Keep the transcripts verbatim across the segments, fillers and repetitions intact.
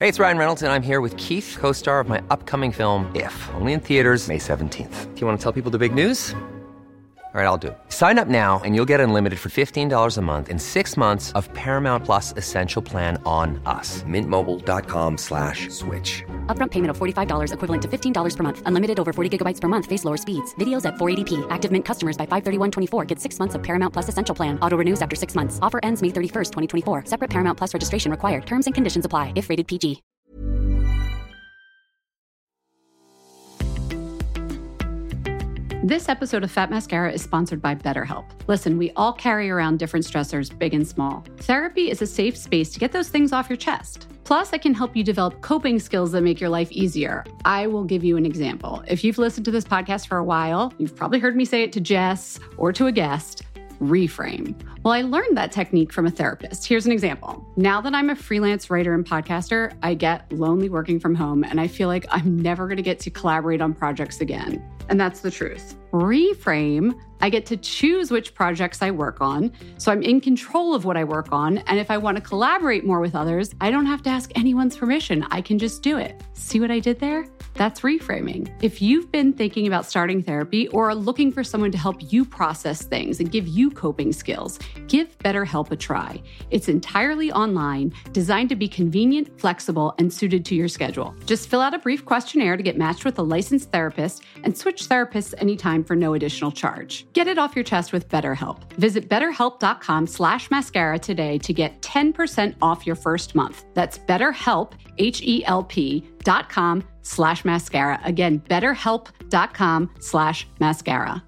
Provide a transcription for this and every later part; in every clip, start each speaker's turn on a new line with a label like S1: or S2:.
S1: Hey, it's Ryan Reynolds, and I'm here with Keith, co-star of my upcoming film, If, only in theaters May seventeenth. Do you want to tell people the big news? All right, I'll do it. Sign up now and you'll get unlimited for fifteen dollars a month and six months of Paramount Plus Essential Plan on us. Mint Mobile dot com slash switch.
S2: Upfront payment of forty-five dollars equivalent to fifteen dollars per month. Unlimited over forty gigabytes per month. Face lower speeds. Videos at four eighty p. Active Mint customers by five thirty-one twenty-four get six months of Paramount Plus Essential Plan. Auto renews after six months. Offer ends May thirty-first, twenty twenty-four. Separate Paramount Plus registration required. Terms and conditions apply if rated P G.
S3: This episode of Fat Mascara is sponsored by BetterHelp. Listen, we all carry around different stressors, big and small. Therapy is a safe space to get those things off your chest. Plus, it can help you develop coping skills that make your life easier. I will give you an example. If you've listened to this podcast for a while, you've probably heard me say it to Jess or to a guest. Reframe. Well, I learned that technique from a therapist. Here's an example. Now that I'm a freelance writer and podcaster, I get lonely working from home, and I feel like I'm never going to get to collaborate on projects again. And that's the truth. Reframe, I get to choose which projects I work on, so I'm in control of what I work on, and if I want to collaborate more with others, I don't have to ask anyone's permission. I can just do it. See what I did there? That's reframing. If you've been thinking about starting therapy or are looking for someone to help you process things and give you coping skills, give BetterHelp a try. It's entirely online, designed to be convenient, flexible, and suited to your schedule. Just fill out a brief questionnaire to get matched with a licensed therapist and switch therapists anytime for no additional charge. Get it off your chest with BetterHelp. Visit betterhelp.com slash mascara today to get ten percent off your first month. That's BetterHelp, H-E-L-P dot com slash mascara. Again, betterhelp.com slash mascara.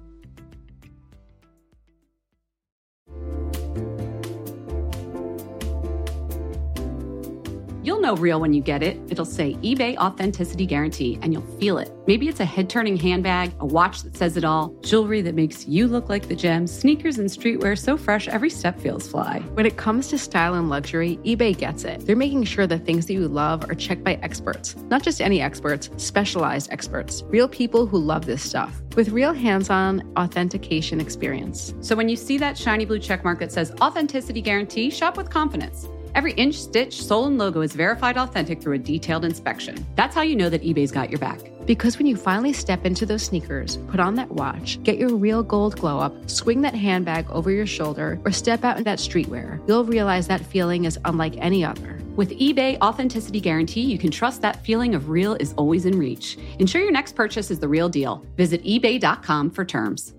S3: You'll know real when you get it. It'll say eBay Authenticity Guarantee, and you'll feel it. Maybe it's a head-turning handbag, a watch that says it all, jewelry that makes you look like the gem, sneakers and streetwear so fresh every step feels fly.
S4: When it comes to style and luxury, eBay gets it. They're making sure the things that you love are checked by experts. Not just any experts, specialized experts. Real people who love this stuff. With real hands-on authentication experience.
S3: So when you see that shiny blue checkmark that says Authenticity Guarantee, shop with confidence. Every inch, stitch, sole, and logo is verified authentic through a detailed inspection. That's how you know that eBay's got your back.
S4: Because when you finally step into those sneakers, put on that watch, get your real gold glow up, swing that handbag over your shoulder, or step out in that streetwear, you'll realize that feeling is unlike any other.
S3: With eBay Authenticity Guarantee, you can trust that feeling of real is always in reach. Ensure your next purchase is the real deal. Visit ebay dot com for terms.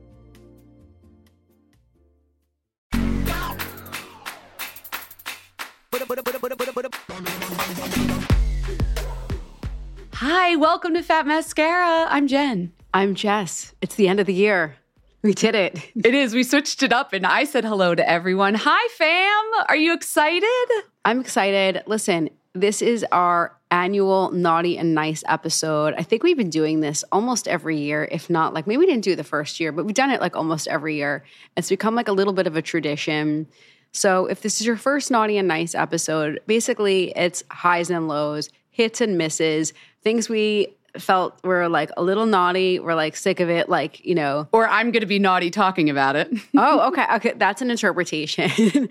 S3: Hi, welcome to Fat Mascara. I'm Jen.
S4: I'm Jess. It's the end of the year. We did it.
S3: It is. We switched it up and I said hello to everyone. Hi, fam. Are you excited?
S4: I'm excited. Listen, this is our annual Naughty and Nice episode. I think we've been doing this almost every year, if not like maybe we didn't do it the first year, but we've done it like almost every year. It's become like a little bit of a tradition. So if this is your first Naughty and Nice episode, basically it's highs and lows, hits and misses, things we felt were like a little naughty, we're like sick of it, like, you know.
S3: Or I'm going to be naughty talking about it.
S4: Oh, okay. Okay. That's an interpretation.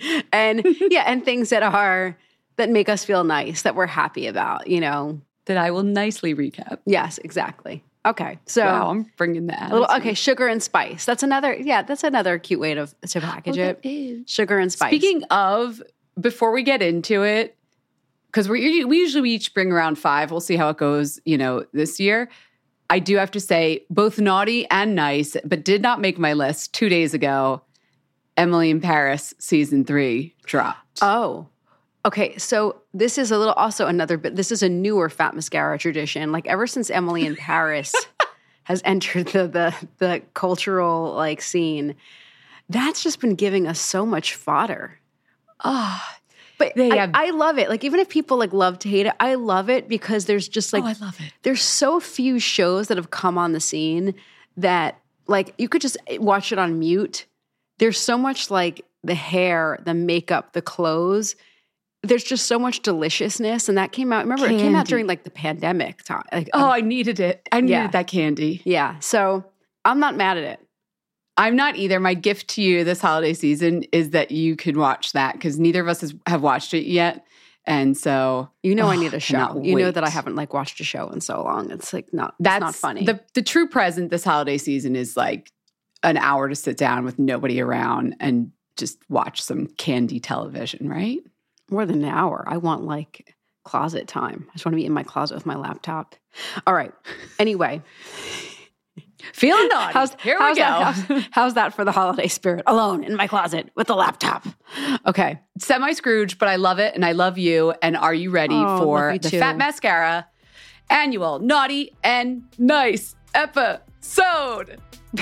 S4: And yeah, and things that are, that make us feel nice, that we're happy about, you know.
S3: That I will nicely recap.
S4: Yes, exactly. Okay. So
S3: wow, I'm bringing that.
S4: Little, okay, sugar and spice. That's another, yeah, that's another cute way to, to package
S3: oh,
S4: it.
S3: Is.
S4: Sugar and spice.
S3: Speaking of, before we get into it, because we we usually each bring around five. We'll see how it goes, you know, this year. I do have to say, both naughty and nice, but did not make my list two days ago. Emily in Paris season three dropped.
S4: Oh, okay. So this is a little, also another bit, this is a newer Fat Mascara tradition. Like ever since Emily in Paris has entered the, the the cultural like scene, that's just been giving us so much fodder.
S3: Oh,
S4: But I, have, I love it. Like, even if people like love to hate it, I love it because there's just like,
S3: oh, I love it.
S4: There's so few shows that have come on the scene that like you could just watch it on mute. There's so much like the hair, the makeup, the clothes. There's just so much deliciousness. And that came out, remember, candy. It came out during like the pandemic time. Like,
S3: oh, um, I needed it. I needed
S4: yeah.
S3: that candy.
S4: Yeah. So I'm not mad at it.
S3: I'm not either. My gift to you this holiday season is that you can watch that because neither of us has, have watched it yet. And so,
S4: you know,
S3: oh,
S4: I need a show.
S3: cannot
S4: You know
S3: wait.
S4: that I haven't like watched a show in so long. It's like not,
S3: That's
S4: it's not funny.
S3: The, the true present this holiday season is like an hour to sit down with nobody around and just watch some candy television, right?
S4: More than an hour. I want like closet time. I just want to be in my closet with my laptop. All right. Anyway.
S3: Feeling naughty.
S4: How's,
S3: Here
S4: how's
S3: we go.
S4: That, how's, how's that for the holiday spirit? Alone in my closet with the laptop. Okay.
S3: Semi-Scrooge, but I love it and I love you. And are you ready
S4: Oh,
S3: for
S4: love you
S3: the
S4: too.
S3: Fat Mascara annual Naughty and Nice episode?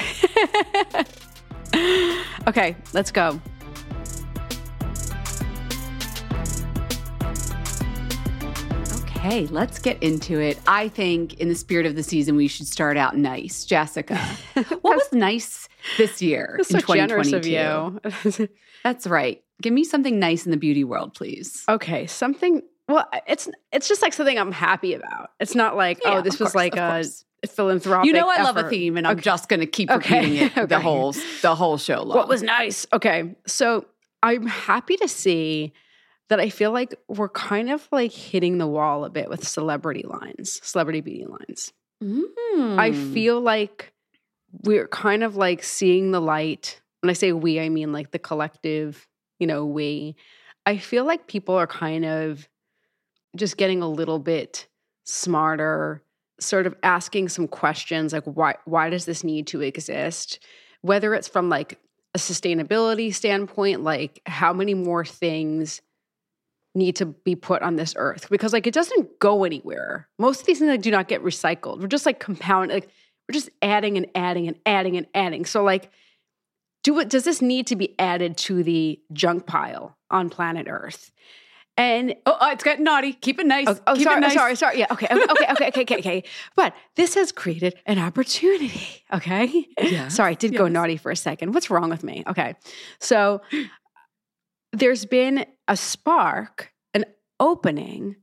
S4: Okay, let's go.
S3: Okay, let's get into it. I think in the spirit of the season, we should start out nice. Jessica, what was nice this year
S4: That's
S3: in
S4: so generous of
S3: twenty twenty-two?
S4: you.
S3: That's right. Give me something nice in the beauty world, please.
S4: Okay, something. Well, it's it's just like something I'm happy about. It's not like
S3: Yeah,
S4: oh, this
S3: of
S4: was
S3: course,
S4: like
S3: of
S4: a
S3: course.
S4: philanthropic.
S3: You know I love a
S4: effort.
S3: theme, and I'm
S4: Okay.
S3: just going to keep
S4: Okay.
S3: repeating it the
S4: Okay.
S3: whole the whole show long.
S4: What was nice? Okay, so I'm happy to see that I feel like we're kind of like hitting the wall a bit with celebrity lines, celebrity beauty lines.
S3: Mm.
S4: I feel like we're kind of like seeing the light. When I say we, I mean like the collective, you know, we. I feel like people are kind of just getting a little bit smarter, sort of asking some questions like why why does this need to exist? Whether it's from like a sustainability standpoint, like how many more things need to be put on this earth, because like it doesn't go anywhere. Most of these things like, do not get recycled. We're just like compound, like we're just adding and adding and adding and adding. So like, do it. Does this need to be added to the junk pile on planet Earth? And
S3: Oh, oh, it's getting naughty. Keep it nice.
S4: oh, oh,
S3: Keep
S4: sorry,
S3: it nice.
S4: sorry, sorry. Yeah, okay, okay, okay, okay, okay, okay, okay. But this has created an opportunity. Okay.
S3: Yes,
S4: Sorry, I did go
S3: yes.
S4: naughty for a second. What's wrong with me? Okay, so there's been a spark, an opening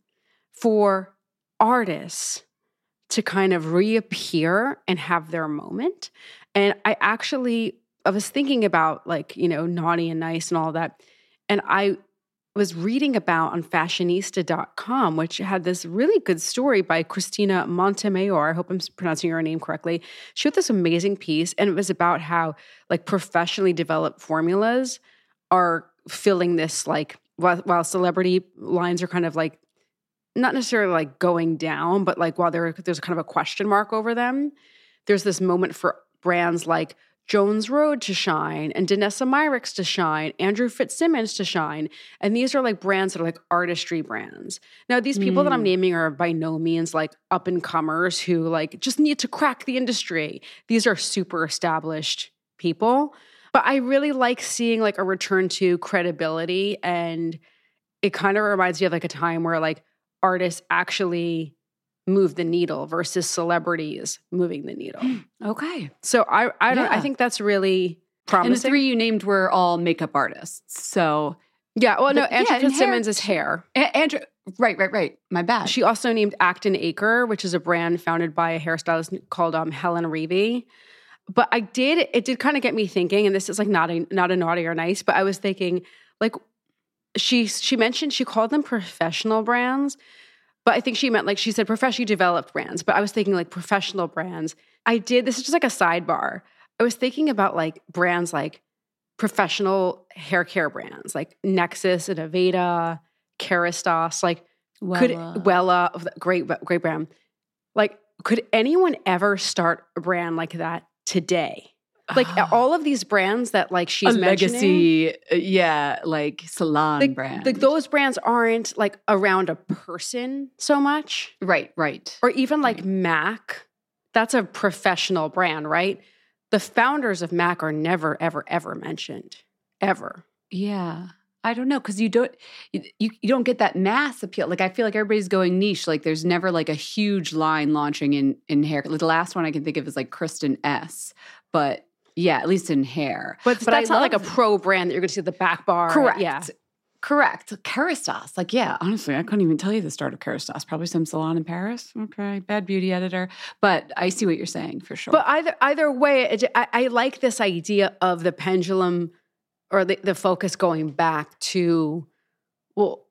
S4: for artists to kind of reappear and have their moment. And I actually, I was thinking about like, you know, naughty and nice and all that. And I was reading about on fashionista dot com, which had this really good story by Christina Montemayor. I hope I'm pronouncing her name correctly. She wrote this amazing piece, and it was about how like professionally developed formulas are filling this like, while, while celebrity lines are kind of like, not necessarily like going down, but like while there, there's kind of a question mark over them, there's this moment for brands like Jones Road to shine and Danessa Myricks to shine, Andrew Fitzsimmons to shine. And these are like brands that are like artistry brands. Now, these people mm. that I'm naming are by no means like up and comers who like just need to crack the industry. These are super established people. But I really like seeing like a return to credibility. And it kind of reminds me of like a time where like artists actually move the needle versus celebrities moving the needle.
S3: Okay.
S4: So I I don't
S3: Yeah.
S4: I think that's really promising.
S3: And the three you named were all makeup artists. So
S4: yeah, well no,
S3: But,
S4: Andrew
S3: yeah, and
S4: Fitzsimmons
S3: hair-
S4: is hair.
S3: A- Andrew, right, right, right. My bad.
S4: She also named Acton Acre, which is a brand founded by a hairstylist called um, Helen Reavy. But I did it did kind of get me thinking, and this is like not a not a naughty or nice, but I was thinking like she she mentioned she called them professional brands. But I think she meant like she said professionally developed brands. But I was thinking like professional brands. I did, this is just like a sidebar. I was thinking about like brands like professional hair care brands like Nexus and Aveda, Kerastase, like could
S3: Wella.
S4: Wella, great, great brand. Like, could anyone ever start a brand like that today? Like all of these brands that like she's
S3: a
S4: mentioning.
S3: legacy, uh, yeah, like salon
S4: Like,
S3: brand.
S4: like those brands aren't like around a person so much.
S3: Right, right.
S4: Or even like
S3: Right.
S4: Mac, that's a professional brand, right? The founders of Mac are never, ever, ever mentioned, ever.
S3: Yeah. I don't know, because you don't you, you you don't get that mass appeal. Like I feel like everybody's going niche. Like there's never like a huge line launching in in hair. Like, the last one I can think of is like Kristen S. But yeah, at least in hair.
S4: But,
S3: but
S4: that's
S3: I
S4: not like a
S3: love-
S4: pro brand that you're going to see at the back bar.
S3: Correct.
S4: Yeah.
S3: Correct. Kerastase. Like, yeah, honestly, I couldn't even tell you the start of Kerastase. Probably some salon in Paris. Okay. Bad beauty editor. But I see what you're saying for sure.
S4: But either either way, it, I, I like this idea of the pendulum or the, the focus going back to, well,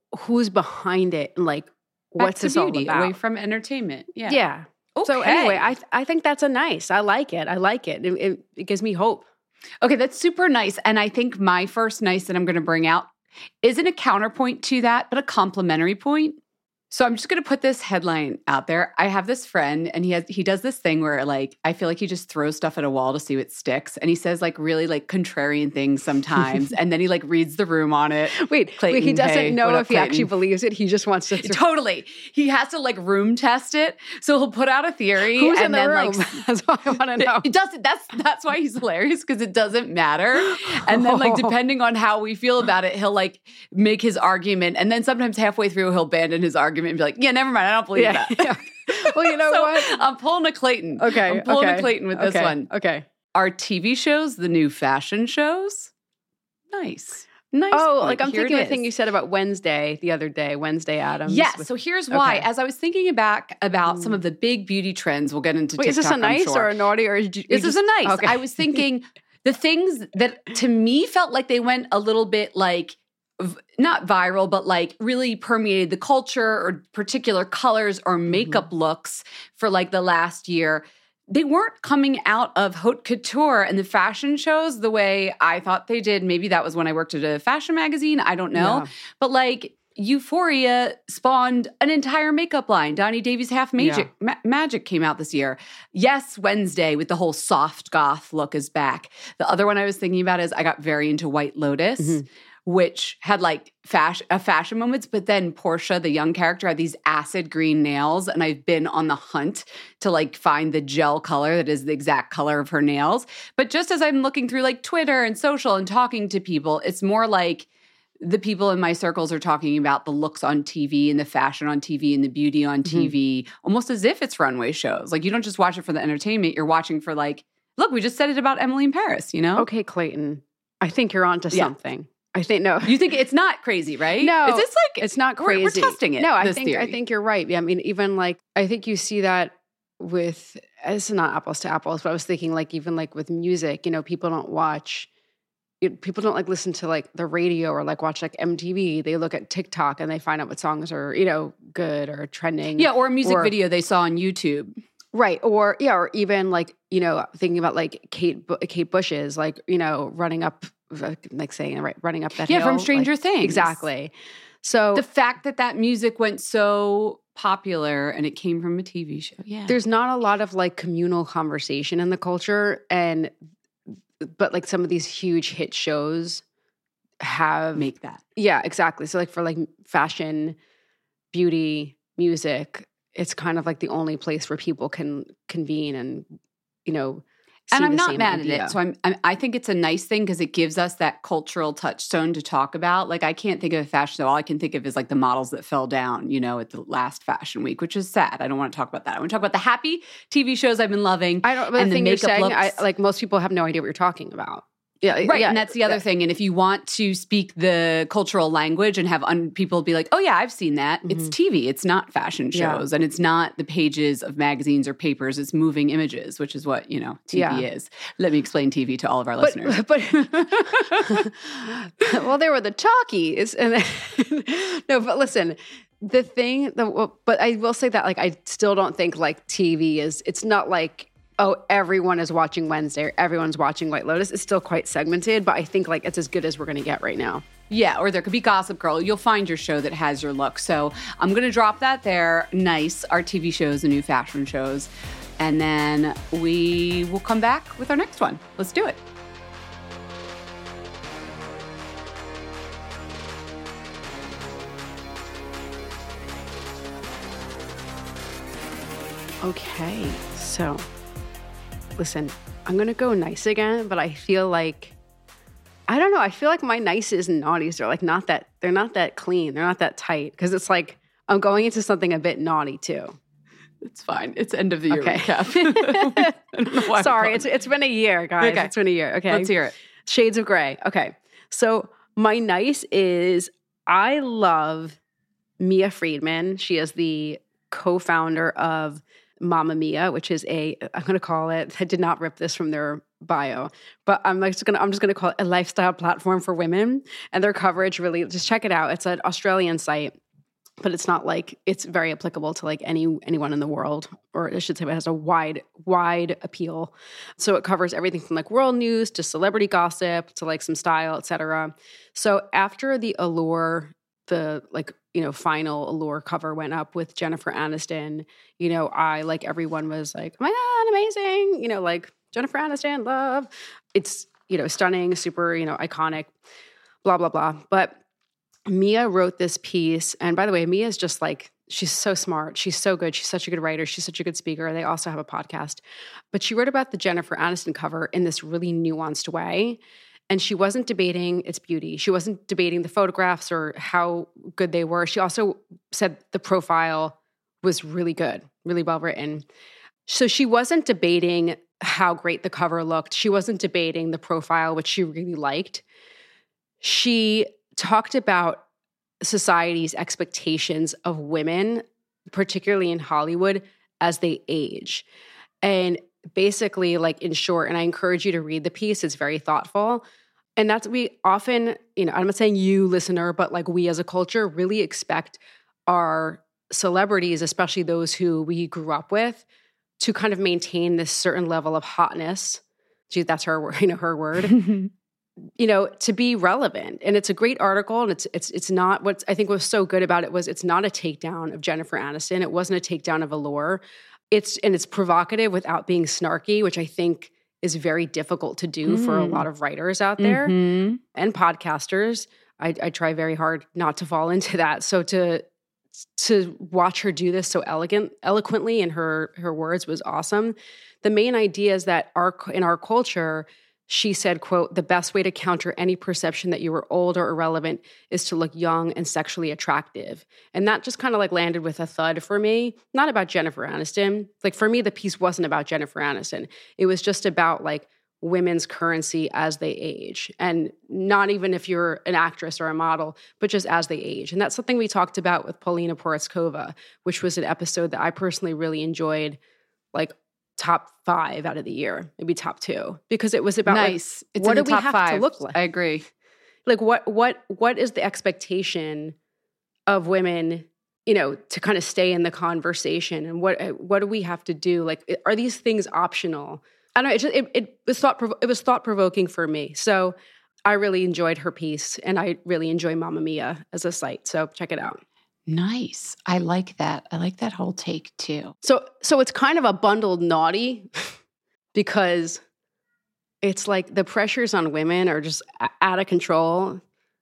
S4: who's behind it and like what's
S3: Back to
S4: this all
S3: beauty,
S4: about?
S3: away from entertainment. Yeah.
S4: Yeah.
S3: Okay.
S4: So anyway, I I think that's a nice. I like it. I like it. It, it, it gives me hope.
S3: Okay, that's super nice. And I think my first nice that I'm going to bring out isn't a counterpoint to that, but a complementary point. So I'm just going to put this headline out there. I have this friend and he has he does this thing where like I feel like he just throws stuff at a wall to see what sticks, and he says like really like contrarian things sometimes, and then he like reads the room on it.
S4: Wait,
S3: Clayton,
S4: wait he doesn't
S3: hey,
S4: know
S3: what
S4: if
S3: up,
S4: he
S3: Clayton?
S4: actually believes it. He just wants to throw-
S3: Totally. He has to like room test it. So he'll put out a theory
S4: Who's
S3: and
S4: in the
S3: then
S4: room?
S3: like
S4: That's what I want to know.
S3: It doesn't. That's that's why he's hilarious, because it doesn't matter. And then, like, depending on how we feel about it, he'll like make his argument, and then sometimes halfway through he'll abandon his argument and be like, "Yeah, never mind. I don't believe
S4: Yeah,
S3: that."
S4: yeah. Well, you know
S3: So,
S4: what?
S3: I'm pulling a Clayton.
S4: Okay,
S3: I'm pulling
S4: okay,
S3: a Clayton with this
S4: okay,
S3: one.
S4: Okay.
S3: Are T V shows the new fashion shows? Nice, nice.
S4: Oh,
S3: point.
S4: like I'm
S3: Here
S4: thinking
S3: it
S4: of the thing
S3: is.
S4: you said about Wednesday the other day, Wednesday Addams.
S3: Yes.
S4: with-
S3: So here's why.
S4: Okay.
S3: As I was thinking back about some of the big beauty trends, we'll get into.
S4: Wait,
S3: TikTok,
S4: is this a
S3: I'm
S4: nice
S3: sure.
S4: or a naughty or is you,
S3: This
S4: you
S3: is
S4: just-
S3: a nice.
S4: Okay.
S3: I was thinking the things that to me felt like they went a little bit like v- not viral, but like really permeated the culture, or particular colors or makeup
S4: Mm-hmm.
S3: looks for like the last year. They weren't coming out of haute couture and the fashion shows the way I thought they did. Maybe that was when I worked at a fashion magazine. I don't know.
S4: Yeah.
S3: But like Euphoria spawned an entire makeup line. Donnie Davies Half Magic, Ma- Magic came out this year. Yes, Wednesday with the whole soft goth look is back. The other one I was thinking about is I got very into White Lotus,
S4: Mm-hmm.
S3: which had like fashion, a fashion moments, but then Portia, the young character, had these acid green nails, and I've been on the hunt to like find the gel color that is the exact color of her nails. But just as I'm looking through like Twitter and social and talking to people, it's more like the people in my circles are talking about the looks on T V and the fashion on T V and the beauty on T V, almost as if it's runway shows. Like you don't just watch it for the entertainment, you're watching for like, look, we just said it about Emily in Paris, you know?
S4: Okay, Clayton. I think you're onto
S3: Yeah.
S4: something. I think no.
S3: You think it's not crazy, right?
S4: No,
S3: Is this like
S4: it's not
S3: we're-
S4: crazy.
S3: We're, testing it.
S4: No, I
S3: this
S4: think I
S3: theory.
S4: think you're right. Yeah, I mean, even like I think you see that with it's not apples to apples, but I was thinking like even like with music, you know, people don't watch. You people don't like listen to like the radio or like watch like M T V. They look at TikTok and they find out what songs are you know good or trending.
S3: Yeah, or a music
S4: or-
S3: video they saw on YouTube.
S4: Right. Or yeah, or even like, you know, thinking about like Kate Bu- Kate Bush's like, you know, running up like saying it right, running up that
S3: Yeah,
S4: hill.
S3: from Stranger
S4: like-
S3: Things.
S4: Exactly. So
S3: The fact that that music went so popular and it came from a T V show. Yeah.
S4: there's not a lot of like communal conversation in the culture, and but like some of these huge hit shows have
S3: make that.
S4: yeah, exactly. So like for like fashion, beauty, music, it's kind of like the only place where people can convene and, you know, see
S3: And I'm
S4: the
S3: not
S4: same
S3: mad
S4: idea.
S3: at it. So I'm, I'm I think it's a nice thing because it gives us that cultural touchstone to talk about. Like I can't think of a fashion show. All I can think of is like the models that fell down, you know, at the last fashion week, which is sad. I don't want to talk about that. I want to talk about the happy T V shows I've been loving.
S4: I don't. But
S3: and
S4: the thing
S3: the
S4: you're
S3: makeup
S4: saying,
S3: looks.
S4: I, like most people have no idea what you're talking about. Yeah,
S3: Right,
S4: yeah,
S3: and that's the other
S4: yeah.
S3: thing. And if you want to speak the cultural language and have un- people be like, "Oh yeah, I've seen that." It's T V. It's not fashion
S4: Yeah.
S3: shows, and it's not the pages of magazines or papers. It's moving images, which is what you know T V
S4: Yeah.
S3: is. Let me explain T V to all of our
S4: But,
S3: listeners.
S4: but well, they were the talkies, and then, no. But listen, the thing, the well, but I will say that like I still don't think like T V is. It's not like oh everyone is watching Wednesday or everyone's watching White Lotus. It's still quite segmented, but I think like it's as good as we're going to get right now.
S3: Yeah, or there could be Gossip Girl. You'll find your show that has your look. So I'm going to drop that there. Nice. Our T V shows and new fashion shows. And then we will come back with our next one. Let's do it.
S4: Okay, so listen, I'm going to go nice again, but I feel like I don't know. I feel like my nices and naughties are like not that, they're not that clean. They're not that tight because it's like I'm going into something a bit naughty too.
S3: It's fine. It's end of the year
S4: Okay.
S3: recap. I don't know why I'm
S4: Sorry,
S3: calling-
S4: it's it's been a year, guys.
S3: Okay.
S4: It's been a year. Okay.
S3: Let's hear it.
S4: Shades of Grey. Okay. So my nice is I love Mia Friedman. She is the co-founder of Mamma Mia, which is a, I'm going to call it, I did not rip this from their bio, but I'm like just gonna I'm just gonna call it a lifestyle platform for women, and their coverage really just check it out. It's an Australian site, but it's not like it's very applicable to like any anyone in the world, or I should say it has a wide wide appeal. So it covers everything from like world news to celebrity gossip to like some style, et cetera. So after the Allure, the like you know final Allure cover went up with Jennifer Aniston, you know I like everyone was like, oh my god, amazing, you know like Jennifer Aniston, love. It's you know stunning, super you know iconic, blah blah blah. But Mia wrote this piece, and by the way, Mia is just like, she's so smart. She's so good. She's such a good writer. She's such a good speaker. They also have a podcast. But she wrote about the Jennifer Aniston cover in this really nuanced way. And she wasn't debating its beauty. She wasn't debating the photographs or how good they were. She also said the profile was really good, really well written. So she wasn't debating how great the cover looked. She wasn't debating the profile, which she really liked. She talked about society's expectations of women, particularly in Hollywood, as they age. And basically, like in short, and I encourage you to read the piece, it's very thoughtful. And that's, we often, you know, I'm not saying you, listener, but like we as a culture really expect our celebrities, especially those who we grew up with, to kind of maintain this certain level of hotness. Gee, that's her, you know, her word. you know, to be relevant. And it's a great article, and it's it's it's not, what I think was so good about it was it's not a takedown of Jennifer Aniston. It wasn't a takedown of Allure. It's and it's provocative without being snarky, which I think is very difficult to do mm. for a lot of writers out there
S3: mm-hmm.
S4: and podcasters. I, I try very hard not to fall into that. So to to watch her do this so elegant, eloquently in her her words was awesome. The main idea is that our in our culture, she said, quote, the best way to counter any perception that you were old or irrelevant is to look young and sexually attractive. And that just kind of like landed with a thud for me. Not about Jennifer Aniston. Like for me, the piece wasn't about Jennifer Aniston. It was just about like women's currency as they age. And not even if you're an actress or a model, but just as they age. And that's something we talked about with Paulina Porizkova, which was an episode that I personally really enjoyed, like top five out of the year, maybe top two, because it was about
S3: nice.
S4: Like,
S3: it's
S4: what
S3: in
S4: do
S3: the
S4: we
S3: top
S4: have
S3: five.
S4: to look like?
S3: I agree.
S4: Like what what what is the expectation of women, you know, to kind of stay in the conversation, and what what do we have to do? Like, are these things optional? I don't know. It just, it, it was thought it was thought provoking for me. So I really enjoyed her piece, and I really enjoy Mamma Mia as a site. So check it out.
S3: Nice. I like that. I like that whole take too.
S4: So so it's kind of a bundled naughty because it's like the pressures on women are just a- out of control.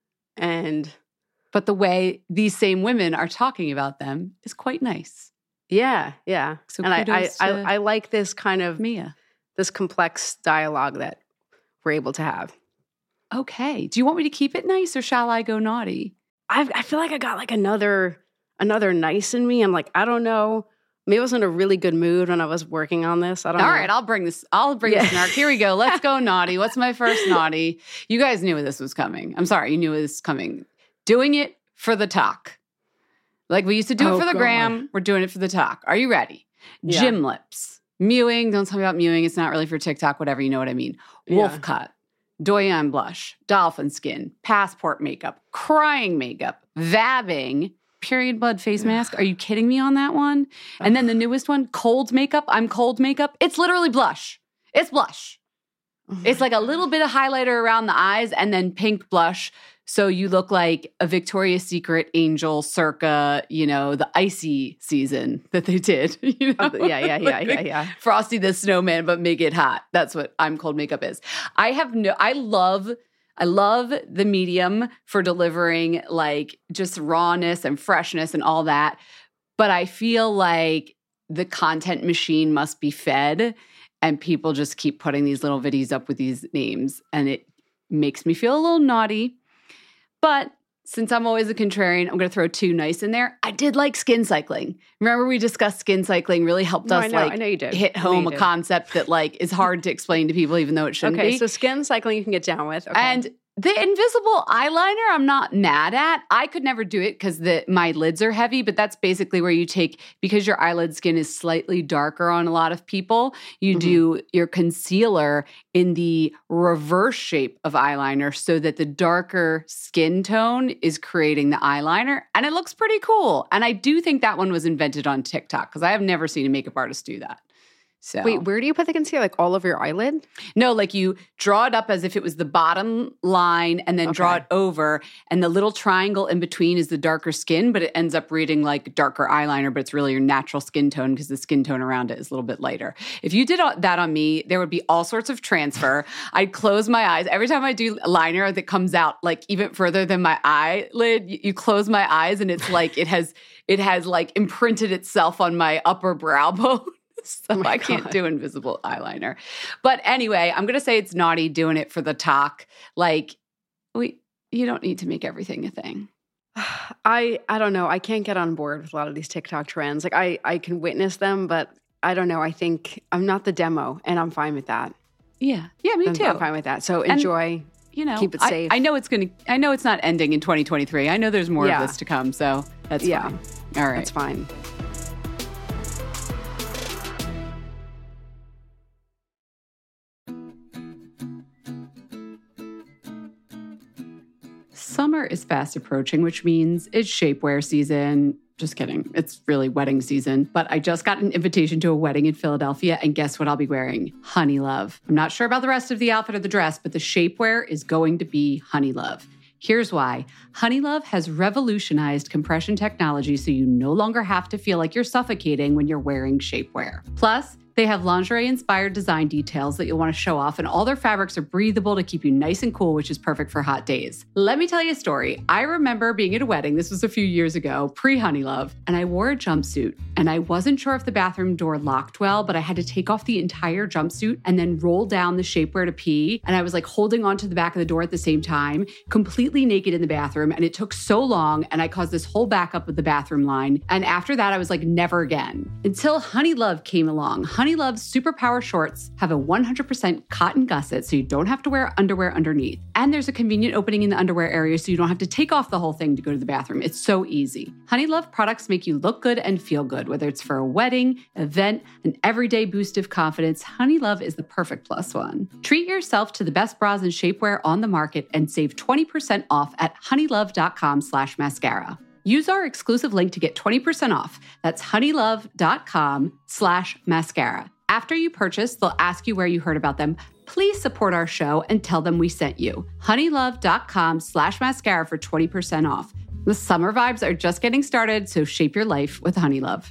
S4: And
S3: but the way these same women are talking about them is quite nice.
S4: Yeah, yeah.
S3: So
S4: and I I, I I like this kind of
S3: Mia.
S4: This complex dialogue that we're able to have.
S3: Okay. Do you want me to keep it nice, or shall I go naughty?
S4: I I feel like I got like another another nice in me. I'm like, I don't know. Maybe I was in a really good mood when I was working on this. I don't
S3: All
S4: know.
S3: All right, I'll bring this. I'll bring
S4: Yeah.
S3: this snark. Here we go. Let's go naughty. What's my first naughty? You guys knew this was coming. I'm sorry. You knew it was coming. Doing it for the talk. Like we used to do
S4: Oh,
S3: it for the
S4: God.
S3: gram. We're doing it for the talk. Are you ready?
S4: Yeah.
S3: Gym lips. Mewing. Don't tell me about mewing. It's not really for TikTok, whatever. You know what I mean. Wolf
S4: Yeah.
S3: cut. Doyen blush, dolphin skin, passport makeup, crying makeup, vabbing, period blood face mask. Are you kidding me on that one? And then the newest one, cold makeup. I'm cold makeup. It's literally blush. It's blush. It's like a little bit of highlighter around the eyes and then pink blush. So you look like a Victoria's Secret angel circa, you know, the icy season that they did. You know?
S4: Oh, yeah, yeah, yeah,
S3: Like
S4: yeah, yeah.
S3: Frosty the Snowman, but make it hot. That's what I'm cold makeup is. I have no, I love, I love the medium for delivering like just rawness and freshness and all that. But I feel like the content machine must be fed, and people just keep putting these little videos up with these names, and it makes me feel a little naughty. But since I'm always a contrarian, I'm going to throw two nice in there. I did like skin cycling. Remember we discussed skin cycling really helped
S4: No,
S3: us
S4: I know,
S3: like
S4: I know you did.
S3: hit
S4: I know
S3: home
S4: you
S3: a
S4: did.
S3: concept that like is hard to explain to people even though it shouldn't
S4: Okay,
S3: be.
S4: so skin cycling you can get down with. Okay.
S3: And The invisible eyeliner, I'm not mad at. I could never do it because the my lids are heavy, but that's basically where you take, because your eyelid skin is slightly darker on a lot of people, you mm-hmm. do your concealer in the reverse shape of eyeliner so that the darker skin tone is creating the eyeliner, and it looks pretty cool. And I do think that one was invented on TikTok because I have never seen a makeup artist do that. So.
S4: Wait, where do you put the concealer? Like all over your eyelid?
S3: No, like you draw it up as if it was the bottom line and then okay. draw it over. And the little triangle in between is the darker skin, but it ends up reading like darker eyeliner, but it's really your natural skin tone because the skin tone around it is a little bit lighter. If you did that on me, there would be all sorts of transfer. I'd close my eyes. Every time I do liner that comes out like even further than my eyelid, you, you close my eyes and it's like it has it has like imprinted itself on my upper brow bone. So oh I can't God. do invisible eyeliner. But anyway, I'm going to say it's naughty doing it for the talk. Like, we, you don't need to make everything a thing.
S4: I I don't know. I can't get on board with a lot of these TikTok trends. Like, I, I can witness them, but I don't know. I think I'm not the demo, and I'm fine with that.
S3: Yeah. Yeah, me
S4: I'm,
S3: too.
S4: I'm fine with that. So enjoy. And, you know, keep it safe.
S3: I, I know it's going to, I know it's not ending in twenty twenty-three. I know there's more yeah. of this to come. So that's yeah. fine. All right.
S4: That's fine.
S3: Summer is fast approaching, which means it's shapewear season. Just kidding. It's really wedding season. But I just got an invitation to a wedding in Philadelphia, and guess what I'll be wearing? Honey Love. I'm not sure about the rest of the outfit or the dress, but the shapewear is going to be Honey Love. Here's why. Honey Love has revolutionized compression technology so you no longer have to feel like you're suffocating when you're wearing shapewear. Plus, they have lingerie-inspired design details that you'll want to show off, and all their fabrics are breathable to keep you nice and cool, which is perfect for hot days. Let me tell you a story. I remember being at a wedding, this was a few years ago, pre-Honey Love, and I wore a jumpsuit, and I wasn't sure if the bathroom door locked well, but I had to take off the entire jumpsuit and then roll down the shapewear to pee, and I was like holding onto the back of the door at the same time, completely naked in the bathroom, and it took so long, and I caused this whole backup of the bathroom line, and after that, I was like, never again. Until Honey Love came along. Honey Love's Superpower shorts have a one hundred percent cotton gusset, so you don't have to wear underwear underneath. And there's a convenient opening in the underwear area, so you don't have to take off the whole thing to go to the bathroom. It's so easy. Honey Love products make you look good and feel good, whether it's for a wedding, event, an everyday boost of confidence. Honey Love is the perfect plus one. Treat yourself to the best bras and shapewear on the market and save twenty percent off at honeylove.com slash mascara. Use our exclusive link to get twenty percent off. That's honeylove.com slash mascara. After you purchase, they'll ask you where you heard about them. Please support our show and tell them we sent you. honeylove.com slash mascara for twenty percent off. The summer vibes are just getting started, so shape your life with Honey Love.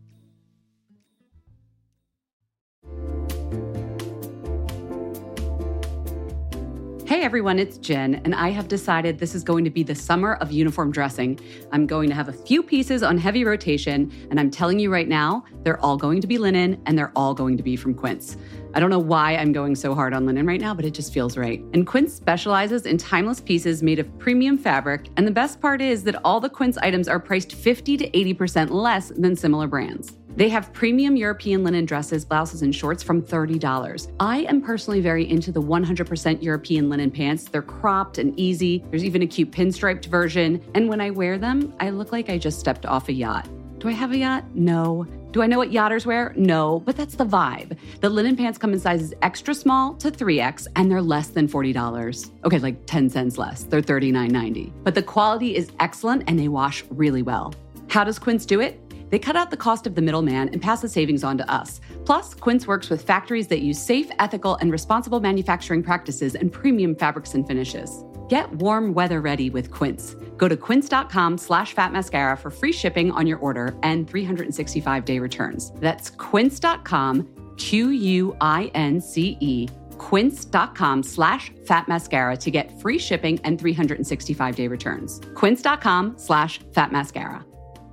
S3: Hey everyone, it's Jen, and I have decided this is going to be the summer of uniform dressing. I'm going to have a few pieces on heavy rotation, and I'm telling you right now, they're all going to be linen, and they're all going to be from Quince. I don't know why I'm going so hard on linen right now, but it just feels right. And Quince specializes in timeless pieces made of premium fabric, and the best part is that all the Quince items are priced fifty to eighty percent less than similar brands. They have premium European linen dresses, blouses, and shorts from thirty dollars. I am personally very into the one hundred percent European linen pants. They're cropped and easy. There's even a cute pinstriped version. And when I wear them, I look like I just stepped off a yacht. Do I have a yacht? No. Do I know what yachters wear? No, but that's the vibe. The linen pants come in sizes extra small to three X, and they're less than forty dollars. Okay, like ten cents less. They're thirty-nine ninety. But the quality is excellent, and they wash really well. How does Quince do it? They cut out the cost of the middleman and pass the savings on to us. Plus, Quince works with factories that use safe, ethical, and responsible manufacturing practices and premium fabrics and finishes. Get warm weather ready with Quince. Go to quince.com slash fat mascara for free shipping on your order and three hundred sixty-five day returns. That's quince.com, Q U I N C E, quince.com slash fat mascara to get free shipping and three hundred sixty-five day returns. Quince.com slash fat mascara.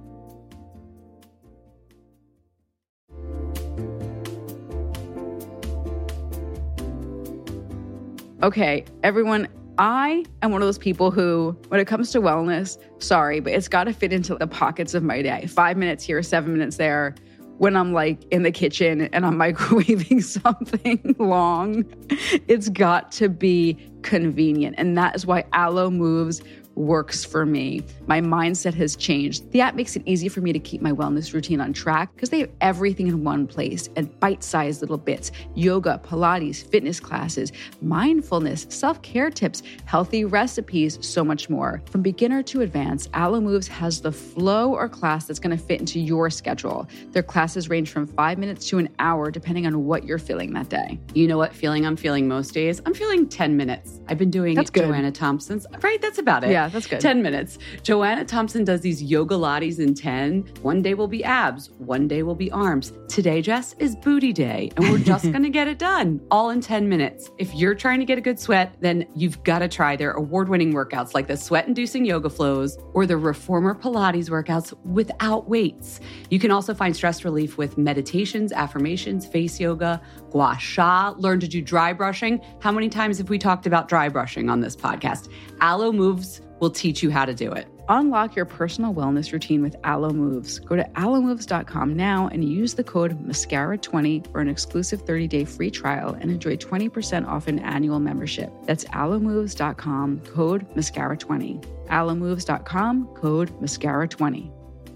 S5: Okay, everyone, I am one of those people who, when it comes to wellness, sorry, but it's got to fit into the pockets of my day. Five minutes here, seven minutes there. when I'm like in the kitchen and I'm microwaving something long. It's got to be convenient. And that is why Alo Moves works for me. My mindset has changed. The app makes it easy for me to keep my wellness routine on track because they have everything in one place and bite-sized little bits: yoga, Pilates, fitness classes, mindfulness, self-care tips, healthy recipes, so much more. From beginner to advanced, Alo Moves has the flow or class that's going to fit into your schedule. Their classes range from five minutes to an hour, depending on what you're feeling that day.
S3: You know what feeling I'm feeling most days? I'm feeling ten minutes. I've been doing
S5: That's good.
S3: Joanna Thompson's, right? That's about it.
S5: Yeah, that's good.
S3: ten minutes. Joanna Thompson does these yoga lattes in ten. One day will be abs. One day will be arms. Today, Jess, is booty day. And we're just going to get it done all in ten minutes. If you're trying to get a good sweat, then you've got to try their award-winning workouts like the sweat-inducing yoga flows or the Reformer Pilates workouts without weights. You can also find stress relief with meditations, affirmations, face yoga, gua sha, learn to do dry brushing. How many times have we talked about dry brushing on this podcast? Alo Moves will teach you how to do it.
S5: Unlock your personal wellness routine with Alo Moves. Go to alo moves dot com now and use the code mascara twenty for an exclusive thirty-day free trial and enjoy twenty percent off an annual membership. That's alo moves dot com, code mascara twenty. alo moves dot com, code mascara twenty.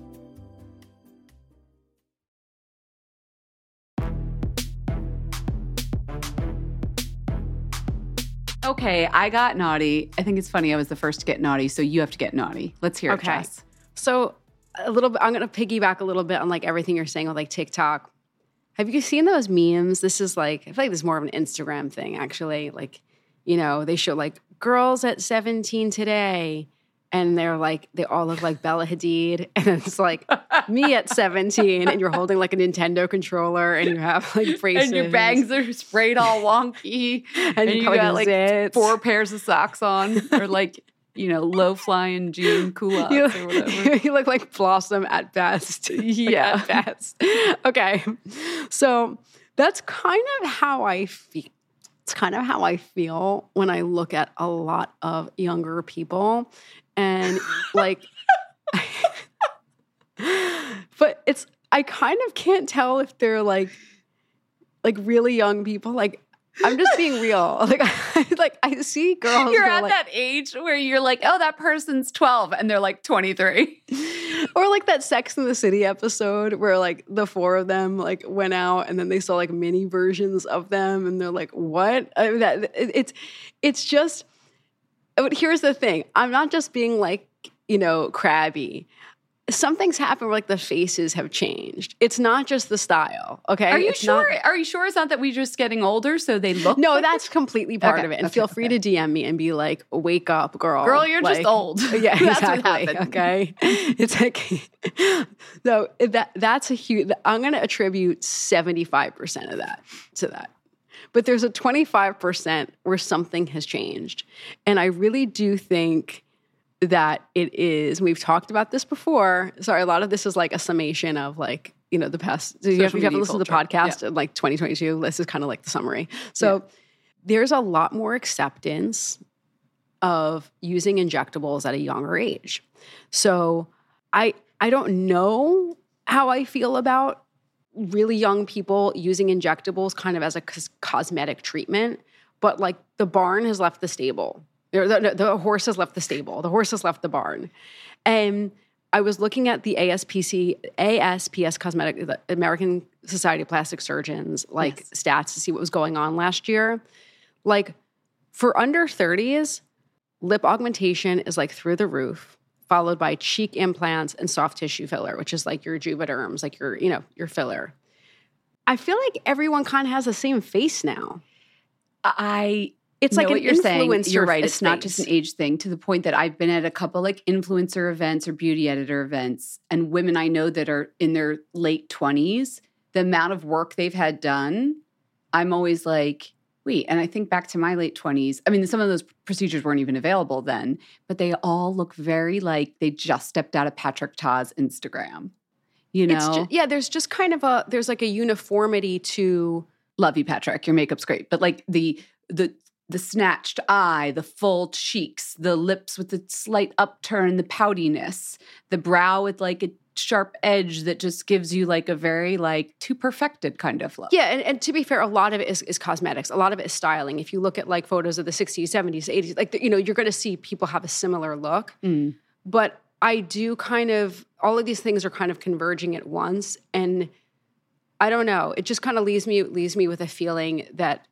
S3: Okay, I got naughty. I think it's funny I was the first to get naughty, so you have to get naughty. Let's hear
S4: Okay.
S3: it, Jess.
S4: So a little bit, I'm going to piggyback a little bit on like everything you're saying with like TikTok. Have you seen those memes? This is like, I feel like this is more of an Instagram thing, actually. Like, you know, they show like girls at seventeen today, and they're like, they all look like Bella Hadid. And it's like me at seventeen, and you're holding like a Nintendo controller, and you have like braces.
S3: And your bangs are sprayed all wonky.
S4: and,
S3: and
S4: you
S3: you
S4: got
S3: got like
S4: zits.
S3: four pairs of socks on, or like, you know, low-flying jean culottes
S4: You,
S3: or whatever.
S4: you look like Blossom at best.
S3: Yeah.
S4: At best. Okay. So that's kind of how I feel. It's kind of how I feel when I look at a lot of younger people. And like, but it's, I kind of can't tell if they're like, like really young people. Like, I'm just being real. Like, I, like I see girls.
S3: You're
S4: who are
S3: at
S4: like,
S3: that age where you're like, oh, that person's twelve, and they're like twenty-three.
S4: or like that Sex and the City episode where like the four of them like went out and then they saw like mini versions of them, and they're like, what? I mean, that it, it's, it's just. But here's the thing. I'm not just being like, you know, crabby. Something's happened where like the faces have changed. It's not just the style, okay?
S3: Are you
S4: It's
S3: sure?
S4: not-
S3: Are you sure it's not that we're just getting older, so they look?
S4: no,
S3: like
S4: that's completely part
S3: Okay,
S4: of it. And
S3: okay,
S4: feel free
S3: okay.
S4: to D M me and be like, wake up, girl.
S3: Girl, you're just
S4: Like,
S3: old.
S4: Yeah,
S3: That's what
S4: exactly.
S3: happened.
S4: Okay. It's like, no, that that's a huge, I'm going to attribute seventy-five percent of that to that. But there's a twenty-five percent where something has changed. And I really do think that it is, we've talked about this before. Sorry, a lot of this is like a summation of like, you know, the past, you have,
S3: Social
S4: you have to
S3: media
S4: listen to the
S3: culture.
S4: podcast in like twenty twenty-two. This is kind of like the summary. So there's a lot more acceptance of using injectables at a younger age. So I I don't know how I feel about really young people using injectables kind of as a cos- cosmetic treatment, but like the barn has left the stable. The, the, the horse has left the stable. The horse has left the barn. And I was looking at the A S P C, A S P S Cosmetic, the American Society of Plastic Surgeons, like
S3: Yes.
S4: stats to see what was going on last year. Like for under thirties, lip augmentation is like through the roof, followed by cheek implants and soft tissue filler, which is like your Juvederms, like your, you know, your filler. I feel like everyone kind of has the same face now.
S3: I
S4: It's
S3: know
S4: like
S3: what
S4: an
S3: you're saying.
S4: influencer
S3: You're right. It's not
S4: face.
S3: just an age thing, to the point that I've been at a couple like influencer events or beauty editor events, and women I know that are in their late twenties, the amount of work they've had done, I'm always like, wait. And I think back to my late twenties. I mean, some of those procedures weren't even available then, but they all look very like they just stepped out of Patrick Ta's Instagram. You know?
S4: It's ju- yeah, there's just kind of a, there's like a uniformity to,
S3: Love you, Patrick. Your makeup's great. But like the the the snatched eye, the full cheeks, the lips with the slight upturn, the poutiness, the brow with like a
S5: sharp edge that just gives you like a very like too perfected kind of look.
S4: Yeah, and, and to be fair, a lot of it is, is cosmetics. A lot of it is styling. If you look at like photos of the sixties, seventies, eighties, like, you know, you're going to see people have a similar look.
S5: Mm.
S4: But I do kind of, all of these things are kind of converging at once. And I don't know, it just kind of leaves me, leaves me with a feeling that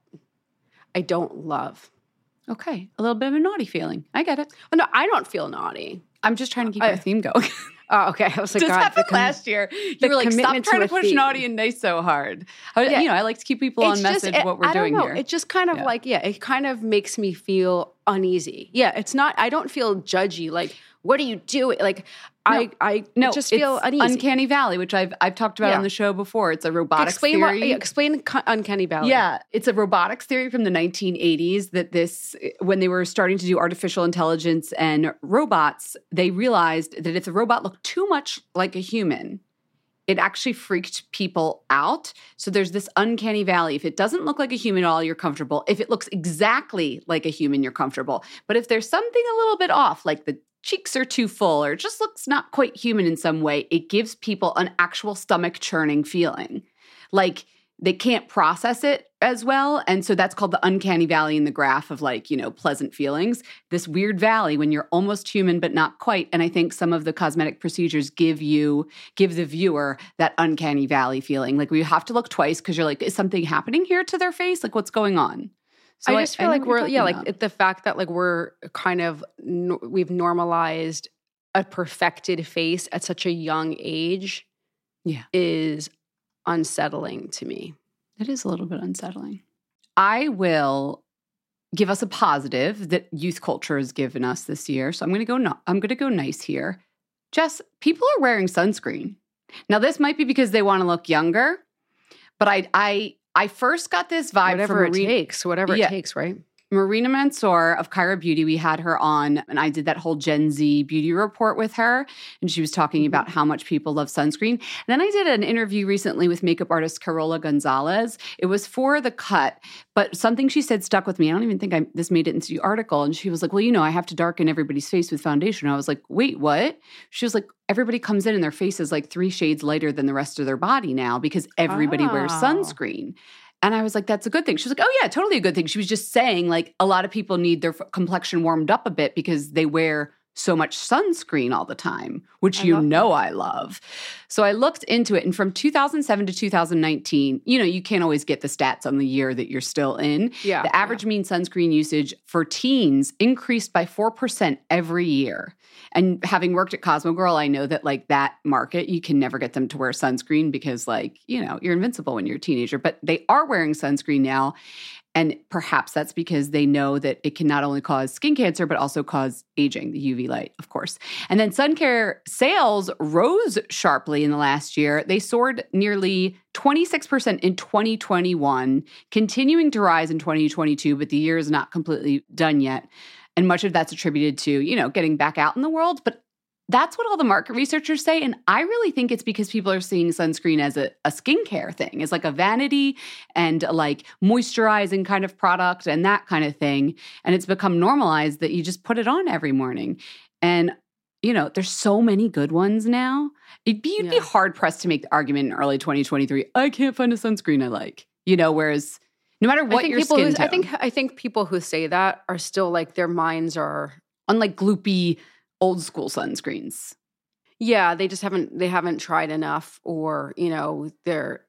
S4: I don't love.
S5: Okay, a little bit of a naughty feeling. I get it.
S4: Oh, no, I don't feel naughty.
S5: I'm just trying to keep
S4: I,
S5: our theme going.
S4: Oh, okay. I was like,
S5: Just
S4: God,
S5: happened
S4: the com-
S5: last year. You
S4: the
S5: were like, stop
S4: commitment
S5: trying
S4: to
S5: to
S4: a
S5: push
S4: theme.
S5: naughty and nice so hard. I,
S4: Yeah.
S5: You know, I like to keep people
S4: It's
S5: on
S4: just-
S5: message
S4: it-
S5: what we're
S4: I
S5: doing
S4: don't know.
S5: here.
S4: It just kind of
S5: Yeah.
S4: like, yeah, it kind of makes me feel uneasy. Yeah, it's not, I don't feel judgy. Like, what are you doing? Like, I, I
S5: no,
S4: just feel
S5: it's
S4: uneasy.
S5: Uncanny Valley, which I've I've talked about
S4: Yeah.
S5: on the show before. It's a robotics
S4: explain
S5: theory.
S4: what, yeah, explain co- Uncanny Valley.
S5: Yeah, it's a robotics theory from the nineteen eighties that this, when they were starting to do artificial intelligence and robots, they realized that if the robot looked too much like a human, it actually freaked people out. So there's this uncanny valley. If it doesn't look like a human at all, you're comfortable. If it looks exactly like a human, you're comfortable. But if there's something a little bit off, like the cheeks are too full or it just looks not quite human in some way, it gives people an actual stomach churning feeling. Like they can't process it as well. And so that's called the uncanny valley in the graph of like, you know, pleasant feelings. This weird valley when you're almost human but not quite. And I think some of the cosmetic procedures give you, give the viewer that uncanny valley feeling. Like we have to look twice because you're like, is something happening here to their face? Like what's going on? So
S4: I just feel
S5: know
S4: like
S5: what you're
S4: we're, yeah,
S5: talking
S4: like
S5: about.
S4: it, the fact that like we're kind of, no, we've normalized a perfected face at such a young age
S5: Yeah.
S4: is unsettling to me.
S5: It is a little bit unsettling. I will give us a positive that youth culture has given us this year. So I'm going to go no, I'm going to go nice here. Jess, people are wearing sunscreen. Now this might be because they want to look younger, but I I I first got this vibe
S4: Whatever
S5: from
S4: it
S5: Marina,
S4: takes, whatever
S5: Yeah.
S4: it takes, right?
S5: Marina Mansour of Kyra Beauty. We had her on and I did that whole Gen Z beauty report with her. And she was talking about how much people love sunscreen. And then I did an interview recently with makeup artist Carola Gonzalez. It was for The Cut, but something she said stuck with me. I don't even think I, this made it into the article. And she was like, well, you know, I have to darken everybody's face with foundation. I was like, wait, what? She was like, everybody comes in and their face is like three shades lighter than the rest of their body now because everybody wears
S4: Oh.
S5: sunscreen. And I was like, that's a good thing. She was like, oh, yeah, totally a good thing. She was just saying, like, a lot of people need their f- complexion warmed up a bit because they wear so much sunscreen all the time, which
S4: I
S5: you
S4: love
S5: know I love. So I looked into it. And from two thousand seven to two thousand nineteen, you know, you can't always get the stats on the year that you're still in.
S4: Yeah.
S5: The average mean sunscreen usage for teens increased by four percent every year. And having worked at Cosmo Girl, I know that like that market, you can never get them to wear sunscreen because like, you know, you're invincible when you're a teenager, but they are wearing sunscreen now. And perhaps that's because they know that it can not only cause skin cancer, but also cause aging, the U V light, of course. And then sun care sales rose sharply in the last year. They soared nearly twenty-six percent in twenty twenty-one, continuing to rise in twenty twenty-two, but the year is not completely done yet. And much of that's attributed to, you know, getting back out in the world. But that's what all the market researchers say. And I really think it's because people are seeing sunscreen as a, a skincare thing, as like a vanity and a like moisturizing kind of product and that kind of thing. And it's become normalized that you just put it on every morning. And, you know, there's so many good ones now. It'd be, you'd be
S4: Yeah.
S5: hard pressed to make the argument in early twenty twenty-three, I can't find a sunscreen I like, you know, whereas no matter
S4: I
S5: what
S4: think
S5: your
S4: people
S5: skin
S4: who,
S5: tone,
S4: I think I think people who say that are still like their minds are
S5: unlike gloopy old school sunscreens.
S4: yeah, they just haven't they haven't tried enough, or you know, they're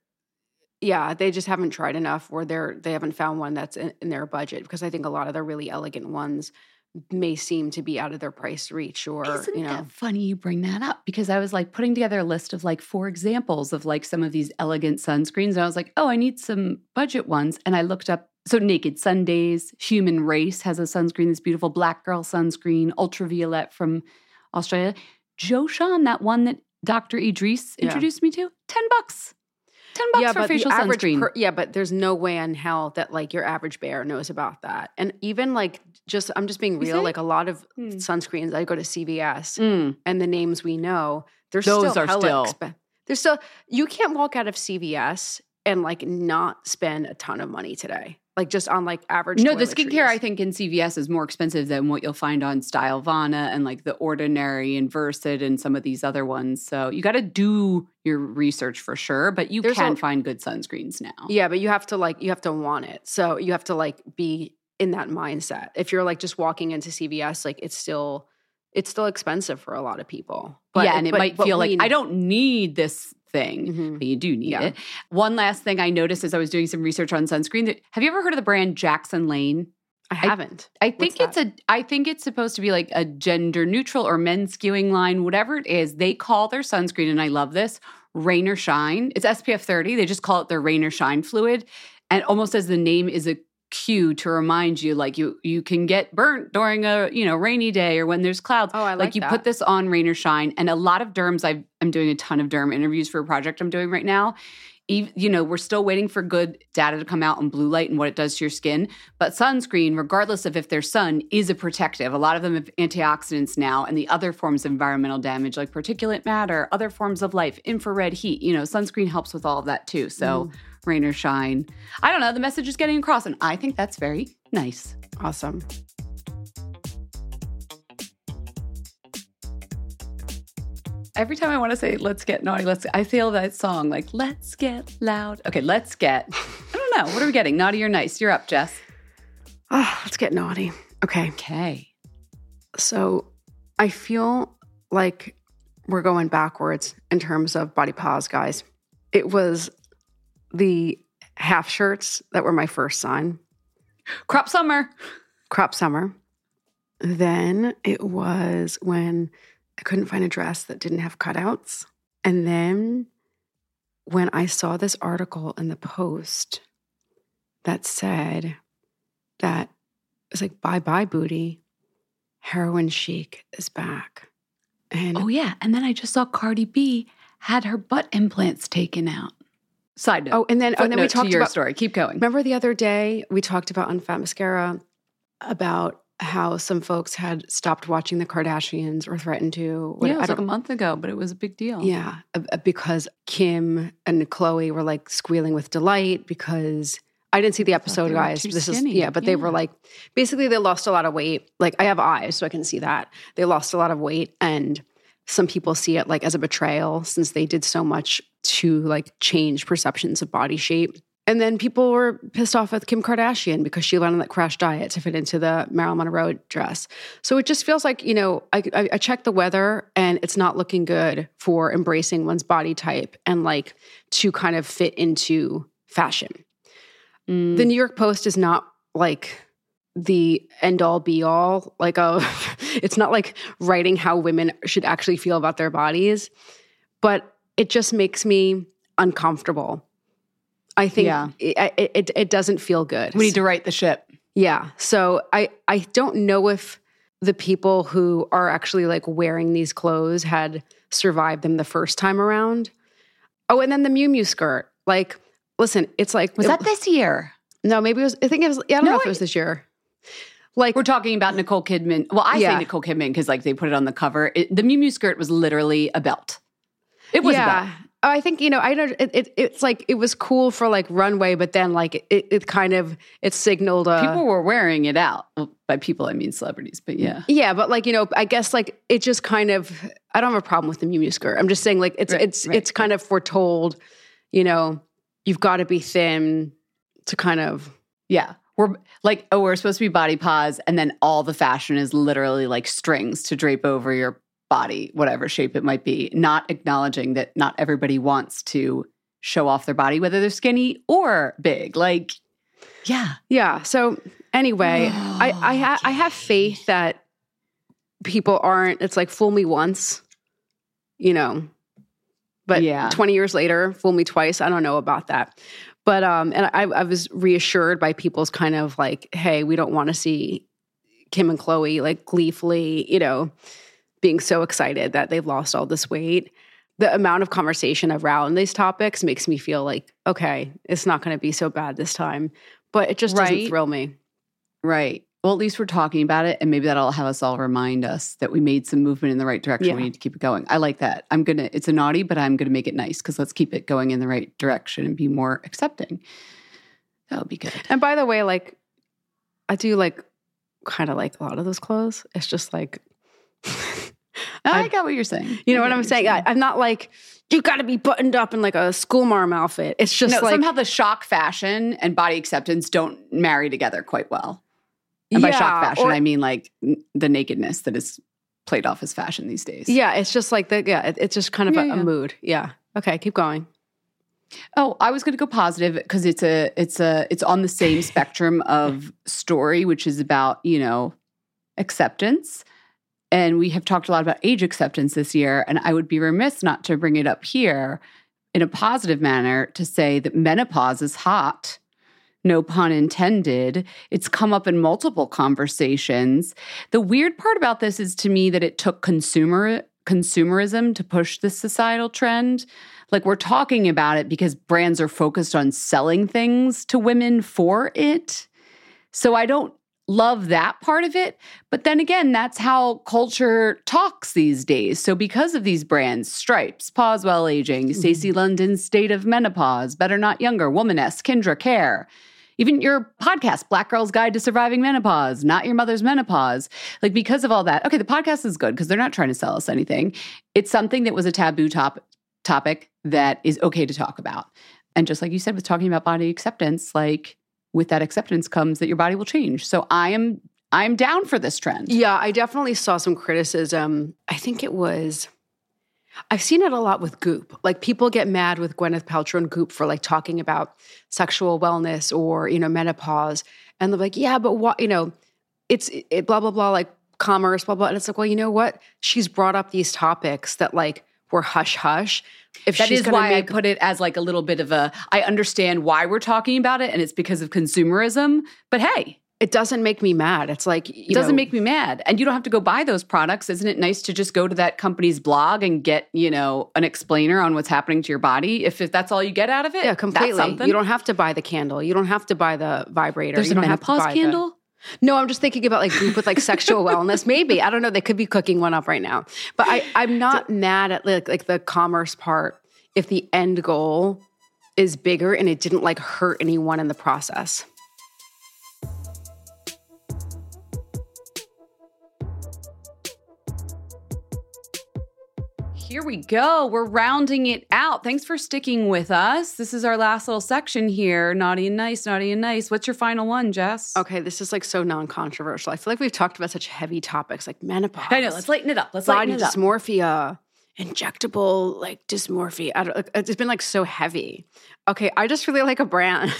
S4: yeah, they just haven't tried enough, or they're they haven't found one that's in, in their budget, because I think a lot of the really elegant ones may seem to be out of their price reach, or
S5: Isn't
S4: you know.
S5: that funny you bring that up? Because I was like putting together a list of like four examples of like some of these elegant sunscreens. And I was like, oh, I need some budget ones. And I looked up, so Naked Sundays, Human Race has a sunscreen that's beautiful, Black Girl sunscreen, Ultraviolet from Australia. Joe Sean, that one that Doctor Idris
S4: Yeah.
S5: introduced me to, ten bucks. ten bucks
S4: yeah,
S5: for
S4: but
S5: facial
S4: the average
S5: sunscreen.
S4: per- yeah, but there's no way in hell that like your average bear knows about that. And even like just I'm just being
S5: You
S4: real,
S5: think?
S4: like a lot of
S5: Hmm.
S4: sunscreens, I go to C V S
S5: Mm.
S4: and the names we know, they're
S5: Those
S4: still
S5: are
S4: hella
S5: still-
S4: expen- they're still you can't walk out of C V S and like not spend a ton of money today. Like just on like average
S3: No, the
S4: toiletries?
S3: skincare I think in C V S is more expensive than what you'll find on Stylovana and like The Ordinary and Versed and some of these other ones. So you got to do your research for sure, but you
S4: There's
S3: can
S4: a-
S3: find good sunscreens now.
S4: Yeah, but you have to like, you have to want it. So you have to like be in that mindset. If you're like just walking into C V S, like it's still, it's still expensive for a lot of people. But
S3: yeah, and it
S4: but-
S3: might
S4: but
S3: feel
S4: we-
S3: like I don't need this thing,
S4: Mhm.
S3: but you do need
S4: Yeah.
S3: it. One last thing I noticed as I was doing some research on sunscreen. That, have you ever heard of the brand Jackson Lane?
S4: I haven't.
S3: I think
S4: What's
S3: it's a I think it's supposed to be like a gender neutral or men's skewing line, whatever it is. They call their sunscreen, and I love this, Rain or Shine. It's S P F thirty. They just call it their Rain or Shine fluid. And almost as the name is a cue to remind you, like you you can get burnt during a, you know, rainy day or when there's clouds.
S4: Oh, I like
S3: you
S4: that.
S3: put this on Rain or Shine. And a lot of derms, I've, I'm doing a ton of derm interviews for a project I'm doing right now. Even, you know, we're still waiting for good data to come out on blue light and what it does to your skin. But sunscreen, regardless of if they're sun, is a protective. A lot of them have antioxidants now, and the other forms of environmental damage like particulate matter, other forms of life, infrared heat. You know, sunscreen helps with all of that too. So
S4: Mm.
S3: rain or shine. I don't know. The message is getting across, and I think that's very nice.
S4: Awesome.
S3: Every time I want to say, let's get naughty, let's, I feel that song, like, let's get loud. Okay, let's get, I don't know. What are we getting? Naughty or nice? You're up, Jess.
S4: Oh, let's get naughty. Okay.
S3: Okay.
S4: So I feel like we're going backwards in terms of body pause, guys. It was the half shirts that were my first sign.
S3: Crop summer.
S4: Crop summer. Then it was when I couldn't find a dress that didn't have cutouts. And then when I saw this article in the Post that said that it was like, bye-bye booty, heroin chic is back. And
S3: Oh, yeah. And then I just saw Cardi B had her butt implants taken out. Side note.
S4: oh, and then, oh, and then we
S3: Footnote to
S4: talked
S3: your
S4: about,
S3: story. Keep going.
S4: remember the other day we talked about on Fat Mascara about how some folks had stopped watching the Kardashians or threatened to. What-
S3: yeah, it
S4: I
S3: was like
S4: don't-
S3: a month ago, but it was a big deal.
S4: Yeah, uh, uh, because Kim and Chloe were like squealing with delight because I didn't see the episode,
S3: they were
S4: guys.
S3: too
S4: This
S3: skinny.
S4: is yeah, but they were
S3: Yeah.
S4: like basically they lost a lot of weight. Like I have eyes, so I can see that they lost a lot of weight, and some people see it like as a betrayal since they did so much to like change perceptions of body shape. And then people were pissed off with Kim Kardashian because she went on that crash diet to fit into the Marilyn Monroe dress. So it just feels like, you know, I, I, I checked the weather and it's not looking good for embracing one's body type and like to kind of fit into fashion.
S3: Mm.
S4: The New York Post is not like the end all be all. Like a, it's not like writing how women should actually feel about their bodies, but it just makes me uncomfortable. I think
S3: Yeah.
S4: it, it it doesn't feel good.
S3: We need to right the ship.
S4: Yeah. So I I don't know if the people who are actually like wearing these clothes had survived them the first time around. Oh, and then the Miu Miu skirt. Like, listen, it's like
S3: Was
S4: it-
S3: that this year?
S4: No, maybe it was. I think it was. Yeah, I don't
S3: No,
S4: know if
S3: it-
S4: it was this year. Like,
S3: We're talking about Nicole Kidman. Well, I
S4: Yeah.
S3: say Nicole Kidman because like they put it on the cover. It, the Miu Miu skirt was literally a belt. It was a belt.
S4: yeah. I think, you know, I know it, it, it's like, it was cool for like runway, but then like it, it kind of, it signaled a,
S3: People were wearing it out. Well, by people, I mean celebrities, but yeah.
S4: yeah, but like, you know, I guess like it just kind of, I don't have a problem with the Miu Miu skirt. I'm just saying like, it's,
S3: Right,
S4: it's,
S3: right,
S4: it's kind of foretold, you know, you've got to be thin to kind of,
S3: Yeah. We're like, oh, we're supposed to be body pause. And then all the fashion is literally like strings to drape over your body, whatever shape it might be, not acknowledging that not everybody wants to show off their body, whether they're skinny or big. Like, yeah.
S4: yeah. So anyway, I, I, ha- I have faith that people aren't, it's like fool me once, you know, but
S3: Yeah.
S4: twenty years later, fool me twice. I don't know about that. But, um, and I, I was reassured by people's kind of like, hey, we don't want to see Kim and Chloe like gleefully, you know, being so excited that they've lost all this weight. The amount of conversation around these topics makes me feel like, okay, it's not going to be so bad this time. But it just doesn't
S3: Right.
S4: thrill me.
S3: Right. Well, at least we're talking about it, and maybe that'll have us all remind us that we made some movement in the right direction.
S4: Yeah.
S3: We need to keep it going. I like that. I'm going to, it's a naughty, but I'm going to make it nice because let's keep it going in the right direction and be more accepting. That would be good.
S4: And by the way, like, I do like kind of like a lot of those clothes. It's just like,
S3: I got what you're saying.
S4: You know what I'm saying? saying? I, I'm not like, you got to be buttoned up in like a schoolmarm outfit. It's just
S3: no,
S4: like.
S3: Somehow the shock fashion and body acceptance don't marry together quite well. And by
S4: yeah,
S3: shock fashion,
S4: or,
S3: I mean like the nakedness that is played off as fashion these days.
S4: Yeah, it's just like, the yeah, it, it's just kind of
S3: yeah,
S4: a,
S3: yeah.
S4: a mood. Yeah. Okay, keep going.
S3: Oh, I was going to go positive because it's a, it's a, it's on the same spectrum of story, which is about, you know, acceptance. And we have talked a lot about age acceptance this year. And I would be remiss not to bring it up here in a positive manner to say that menopause is hot. No pun intended. It's come up in multiple conversations. The weird part about this is to me that it took consumer consumerism to push this societal trend. Like we're talking about it because brands are focused on selling things to women for it. So I don't love that part of it. But then again, that's how culture talks these days. So because of these brands, Stripes, Pause Well Aging, mm-hmm. Stacey London's State of Menopause, Better Not Younger, Womaness, Kindra Care, even your podcast, Black Girl's Guide to Surviving Menopause, Not Your Mother's Menopause. Like because of all that, okay, the podcast is good because they're not trying to sell us anything. It's something that was a taboo top, topic that is okay to talk about. And just like you said with talking about body acceptance, like with that acceptance comes that your body will change. So I am I'm down for this trend.
S4: Yeah, I definitely saw some criticism. I think it was, I've seen it a lot with Goop. Like people get mad with Gwyneth Paltrow and Goop for like talking about sexual wellness or, you know, menopause. And they're like, yeah, but what, you know, it's it, blah, blah, blah, like commerce, blah, blah. And it's like, well, you know what? She's brought up these topics that like were hush hush. If
S3: that
S4: she's
S3: is why
S4: make-
S3: I put it as like a little bit of a, I understand why we're talking about it and it's because of consumerism, but hey.
S4: It doesn't make me mad. It's like, you
S3: It doesn't
S4: know,
S3: make me mad. And you don't have to go buy those products. Isn't it nice to just go to that company's blog and get, you know, an explainer on what's happening to your body? If, if that's all you get out of it,
S4: yeah, completely.
S3: That's something.
S4: You don't have to buy the candle. You don't have to buy the vibrator.
S3: There's
S4: you
S3: a
S4: don't
S3: menopause
S4: have to buy
S3: candle?
S4: The, no, I'm just thinking about like Goop with like sexual wellness. Maybe. I don't know. They could be cooking one up right now. But I, I'm not mad at like, like the commerce part if the end goal is bigger and it didn't like hurt anyone in the process.
S3: Here we go. We're rounding it out. Thanks for sticking with us. This is our last little section here. Naughty and nice, naughty and nice. What's your final one, Jess?
S4: Okay, this is like so non-controversial. I feel like we've talked about such heavy topics like menopause.
S3: I know. Let's lighten it up. Let's
S4: body
S3: lighten it up.
S4: dysmorphia, injectable like dysmorphia. I don't, it's been like so heavy. Okay, I just really like a brand.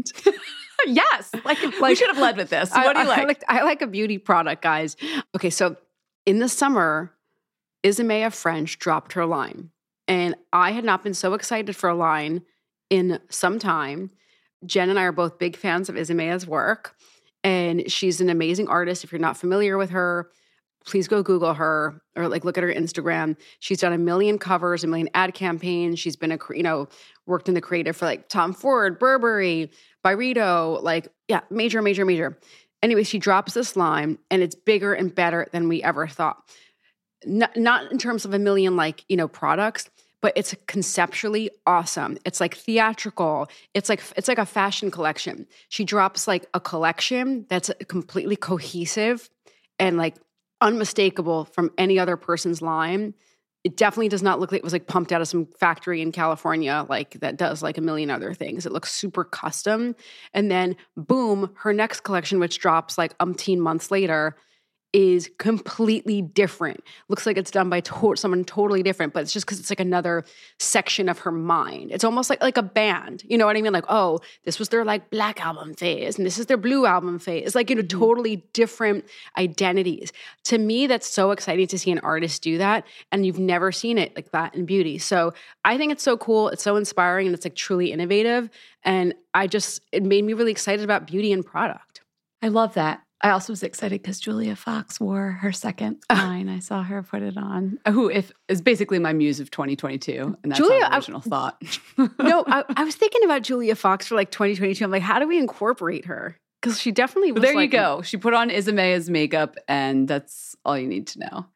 S3: Yes, like, like we should have led with this. What
S4: I,
S3: do you like?
S4: I like? I like a beauty product, guys. Okay, so in the summer, Isamaya French dropped her line. And I had not been so excited for a line in some time. Jen and I are both big fans of Isamaya's work. And she's an amazing artist. If you're not familiar with her, please go Google her or like look at her Instagram. She's done a million covers, a million ad campaigns. She's been a, you know, worked in the creative for like Tom Ford, Burberry, Byredo, like, yeah, major, major, major. Anyway, she drops this line and it's bigger and better than we ever thought. Not, not in terms of a million like, you know, products, but it's conceptually awesome. It's like theatrical. It's like, it's like a fashion collection. She drops like a collection that's completely cohesive and like unmistakable from any other person's line. It definitely does not look like it was like pumped out of some factory in California, like that does like a million other things. It looks super custom. And then boom, her next collection, which drops like umpteen months later, is completely different. Looks like it's done by to- someone totally different, but it's just because it's like another section of her mind. It's almost like like a band. You know what I mean? Like, oh, this was their like black album phase and this is their blue album phase. It's like, you know, mm-hmm. totally different identities. To me, that's so exciting to see an artist do that. And you've never seen it like that in beauty. So I think it's so cool. It's so inspiring and it's like truly innovative. And I just, it made me really excited about beauty and product.
S3: I love that. I also was excited because Julia Fox wore her second line. I saw her put it on. Who if is basically my muse of twenty twenty-two, and that's
S4: Julia,
S3: our original I, thought.
S4: no, I, I was thinking about Julia Fox for like twenty twenty-two. I'm like, how do we incorporate her? Because she definitely was.
S3: Well, there
S4: like,
S3: you go. She put on Isamaya's makeup, and that's all you need to know.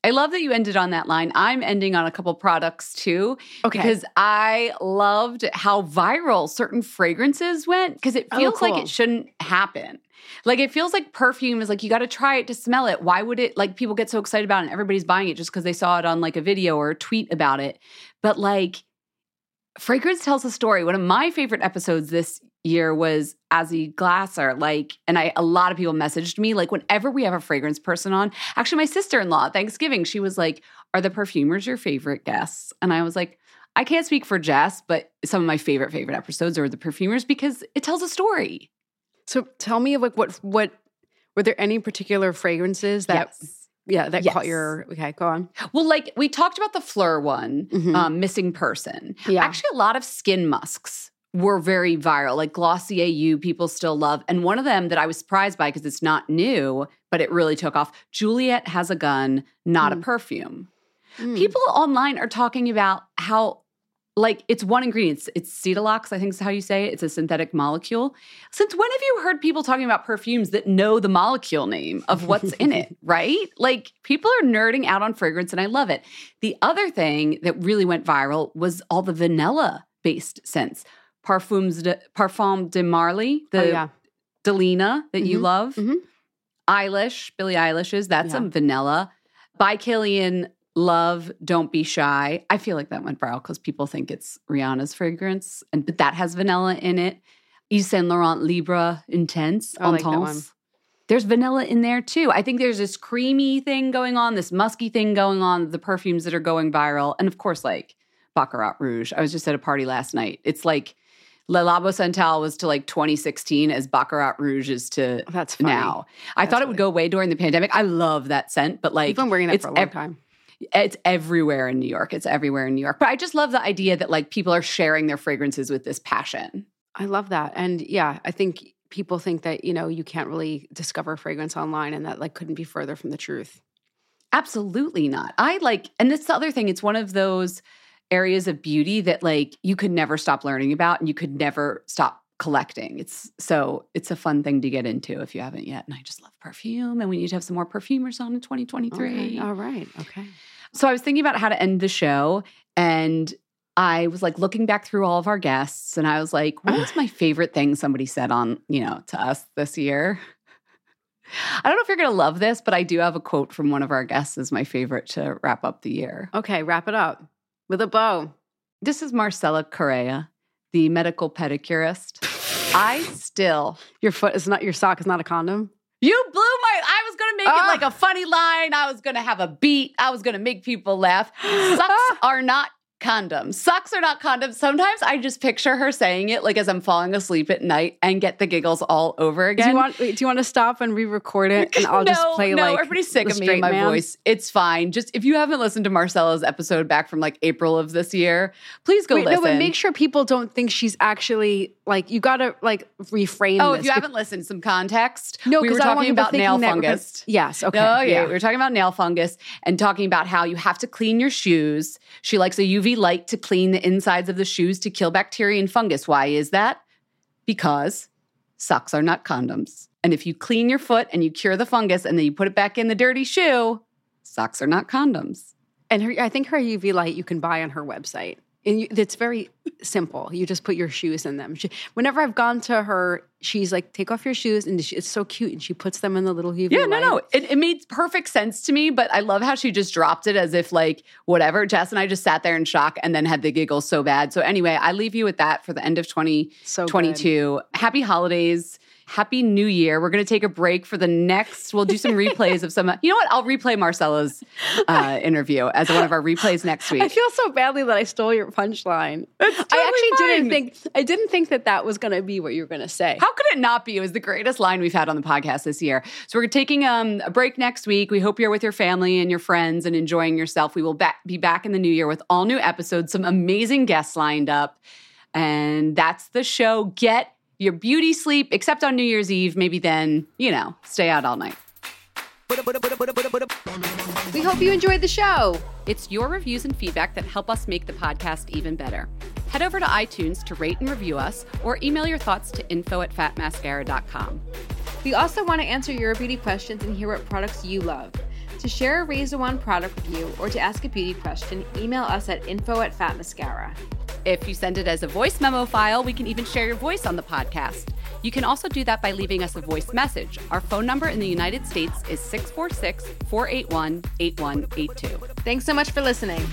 S3: I love that you ended on that line. I'm ending on a couple products too.
S4: Okay.
S3: Because I loved how viral certain fragrances went because it feels
S4: oh, cool.
S3: like it shouldn't happen. Like it feels like perfume is like you got to try it to smell it. Why would it like people get so excited about it and everybody's buying it just because they saw it on like a video or a tweet about it. But like fragrance tells a story. One of my favorite episodes this year was Azzy Glasser. Like, and I a lot of people messaged me like whenever we have a fragrance person on. Actually, my sister-in-law at Thanksgiving, she was like, "Are the perfumers your favorite guests?" And I was like, I can't speak for Jess, but some of my favorite favorite episodes are the perfumers because it tells a story.
S4: So tell me like what what were there any particular fragrances that
S3: yes.
S4: yeah that
S3: yes.
S4: caught your okay go on.
S3: Well, like we talked about the Fleur one,
S4: Mm-hmm.
S3: um, Missing Person.
S4: Yeah.
S3: Actually, a lot of skin musks were very viral, like Glossier You, people still love. And one of them that I was surprised by because it's not new, but it really took off, Juliet Has a Gun, Not mm. a Perfume. Mm. People online are talking about how, like, it's one ingredient. It's, it's Cetalox, I think is how you say it. It's a synthetic molecule. Since when have you heard people talking about perfumes that know the molecule name of what's in it, right? Like, people are nerding out on fragrance, and I love it. The other thing that really went viral was all the vanilla-based scents. Parfums de, Parfum de Marly, the
S4: oh, yeah.
S3: Delina that mm-hmm. you love.
S4: Mm-hmm.
S3: Eilish, Billie Eilish's, that's
S4: yeah.
S3: some vanilla. By Kilian Love, Don't Be Shy. I feel like that went viral because people think it's Rihanna's fragrance, and but that has vanilla in it. Yves Saint Laurent Libre Intense.
S4: I like that one.
S3: There's vanilla in there too. I think there's this creamy thing going on, this musky thing going on, the perfumes that are going viral. And of course, like Baccarat Rouge. I was just at a party last night. It's like Le Labo Santal was to like twenty sixteen as Baccarat Rouge is to
S4: That's funny.
S3: now. I
S4: That's
S3: thought it
S4: funny.
S3: would go away during the pandemic. I love that scent, but like
S4: You've been wearing it
S3: it's
S4: for a long
S3: ev-
S4: time.
S3: It's everywhere in New York. It's everywhere in New York. But I just love the idea that like people are sharing their fragrances with this passion.
S4: I love that. And yeah, I think people think that, you know, you can't really discover fragrance online, and that like couldn't be further from the truth.
S3: Absolutely not. I like, and this is the other thing, it's one of those areas of beauty that like you could never stop learning about and you could never stop collecting. It's so it's a fun thing to get into if you haven't yet. And I just love perfume, and we need to have some more perfumers on in twenty twenty-three.
S4: Okay. All right. Okay.
S3: So I was thinking about how to end the show, and I was like looking back through all of our guests, and I was like, what was my favorite thing somebody said on, you know, to us this year? I don't know if you're going to love this, but I do have a quote from one of our guests as my favorite to wrap up the year.
S4: Okay. Wrap it up with a bow.
S3: This is Marcella Correa, the medical pedicurist. I still...
S4: Your foot is not, your sock is not a condom?
S3: You blew my... I was going to make
S4: Ah.
S3: it like a funny line. I was going to have a beat. I was going to make people laugh. Socks are not condoms. Socks are not condoms. Sometimes I just picture her saying it like as I'm falling asleep at night and get the giggles all over again.
S4: Do you want, wait, do you want to stop and re-record it? And I'll
S3: no,
S4: just play
S3: no,
S4: like
S3: everybody's sick
S4: the
S3: of me and
S4: straight
S3: my
S4: man?
S3: voice. It's fine. Just if you haven't listened to Marcella's episode back from like April of this year, please go
S4: Wait,
S3: listen.
S4: no, but make sure people don't think she's actually like, you got to like reframe
S3: Oh,
S4: this.
S3: if you haven't listened, some context.
S4: No,
S3: we were
S4: 'cause I want
S3: talking
S4: people
S3: about nail
S4: thinking that we're gonna-
S3: fungus.
S4: Yes, okay.
S3: Oh, yeah.
S4: yeah.
S3: We were talking about nail fungus and talking about how you have to clean your shoes. She likes a U V light to clean the insides of the shoes to kill bacteria and fungus. Why is that? Because socks are not condoms. And if you clean your foot and you cure the fungus and then you put it back in the dirty shoe, socks are not condoms.
S4: And her, I think her U V light you can buy on her website. And you, it's very simple. You just put your shoes in them. She, whenever I've gone to her, she's like, take off your shoes. And she, it's so cute. And she puts them in the little U V
S3: Yeah,
S4: light.
S3: no, no. It, it made perfect sense to me, but I love how she just dropped it as if like, whatever. Jess and I just sat there in shock and then had the giggles so bad. So anyway, I leave you with that for the end of twenty twenty-two.
S4: So
S3: Happy holidays. Happy New Year. We're going to take a break for the next, we'll do some replays of some, you know what? I'll replay Marcella's uh, interview as one of our replays next week.
S4: I feel so badly that I stole your punchline.
S3: It's totally
S4: I actually
S3: fine.
S4: didn't think I didn't think that that was going to be what you were going to say.
S3: How could it not be? It was the greatest line we've had on the podcast this year. So we're taking um, a break next week. We hope you're with your family and your friends and enjoying yourself. We will ba- be back in the new year with all new episodes, some amazing guests lined up. And that's the show. Get your beauty sleep, except on New Year's Eve. Maybe then, you know, stay out all night.
S4: We hope you enjoyed the show.
S3: It's your reviews and feedback that help us make the podcast even better. Head over to iTunes to rate and review us, or email your thoughts to info at fat mascara dot com.
S6: We also want to answer your beauty questions and hear what products you love.
S4: To share a Razor One product review or to ask a beauty question, email us at info at Fat Mascara.
S3: If you send it as a voice memo file, we can even share your voice on the podcast. You can also do that by leaving us a voice message. Our phone number in the United States is six four six, four eight one, eight one eight two.
S4: Thanks so much for listening.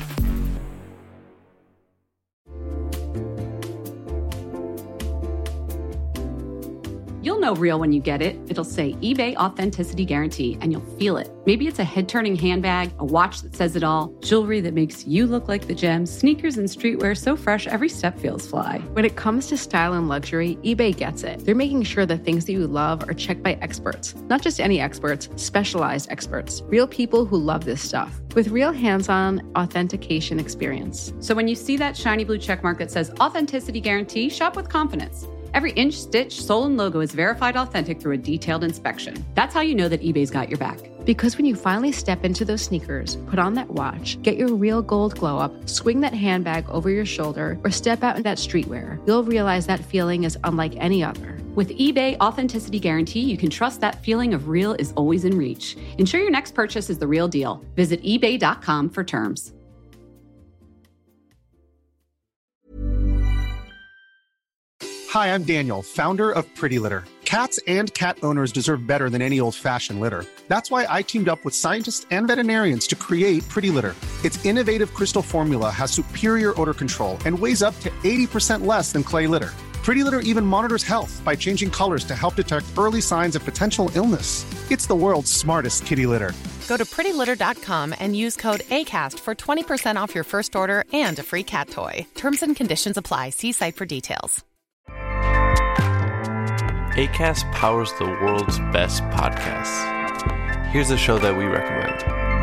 S3: You'll know real when you get it. It'll say eBay Authenticity Guarantee, and you'll feel it. Maybe it's a head-turning handbag, a watch that says it all, jewelry that makes you look like the gems, sneakers and streetwear so fresh every step feels fly.
S4: When it comes to style and luxury, eBay gets it. They're making sure the things that you love are checked by experts. Not just any experts, specialized experts. Real people who love this stuff. With real hands-on authentication experience.
S3: So when you see that shiny blue checkmark that says Authenticity Guarantee, shop with confidence. Every inch, stitch, sole, and logo is verified authentic through a detailed inspection. That's how you know that eBay's got your back.
S4: Because when you finally step into those sneakers, put on that watch, get your real gold glow up, swing that handbag over your shoulder, or step out in that streetwear, you'll realize that feeling is unlike any other.
S3: With eBay Authenticity Guarantee, you can trust that feeling of real is always in reach. Ensure your next purchase is the real deal. Visit ebay dot com for terms.
S6: Hi, I'm Daniel, founder of Pretty Litter. Cats and cat owners deserve better than any old-fashioned litter. That's why I teamed up with scientists and veterinarians to create Pretty Litter. Its innovative crystal formula has superior odor control and weighs up to eighty percent less than clay litter. Pretty Litter even monitors health by changing colors to help detect early signs of potential illness. It's the world's smartest kitty litter.
S7: Go to pretty litter dot com and use code ACAST for twenty percent off your first order and a free cat toy. Terms and conditions apply. See site for details.
S8: Acast powers the world's best podcasts. Here's a show that we recommend.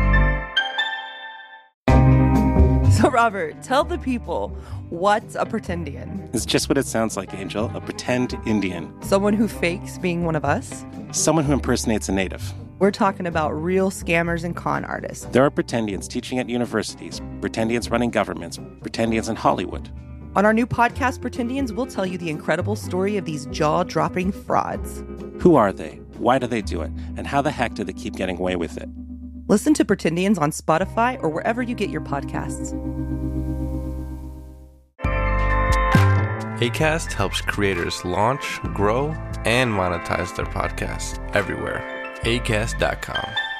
S9: So, Robert, tell the people, what's a pretendian?
S10: It's just what it sounds like, Angel. A pretend Indian.
S9: Someone who fakes being one of us?
S10: Someone who impersonates a native.
S9: We're talking about real scammers and con artists.
S10: There are pretendians teaching at universities, pretendians running governments, pretendians in Hollywood.
S9: On our new podcast, Pretendians, we'll tell you the incredible story of these jaw-dropping frauds.
S10: Who are they? Why do they do it? And how the heck do they keep getting away with it?
S9: Listen to Pretendians on Spotify or wherever you get your podcasts.
S8: Acast helps creators launch, grow, and monetize their podcasts everywhere. acast dot com.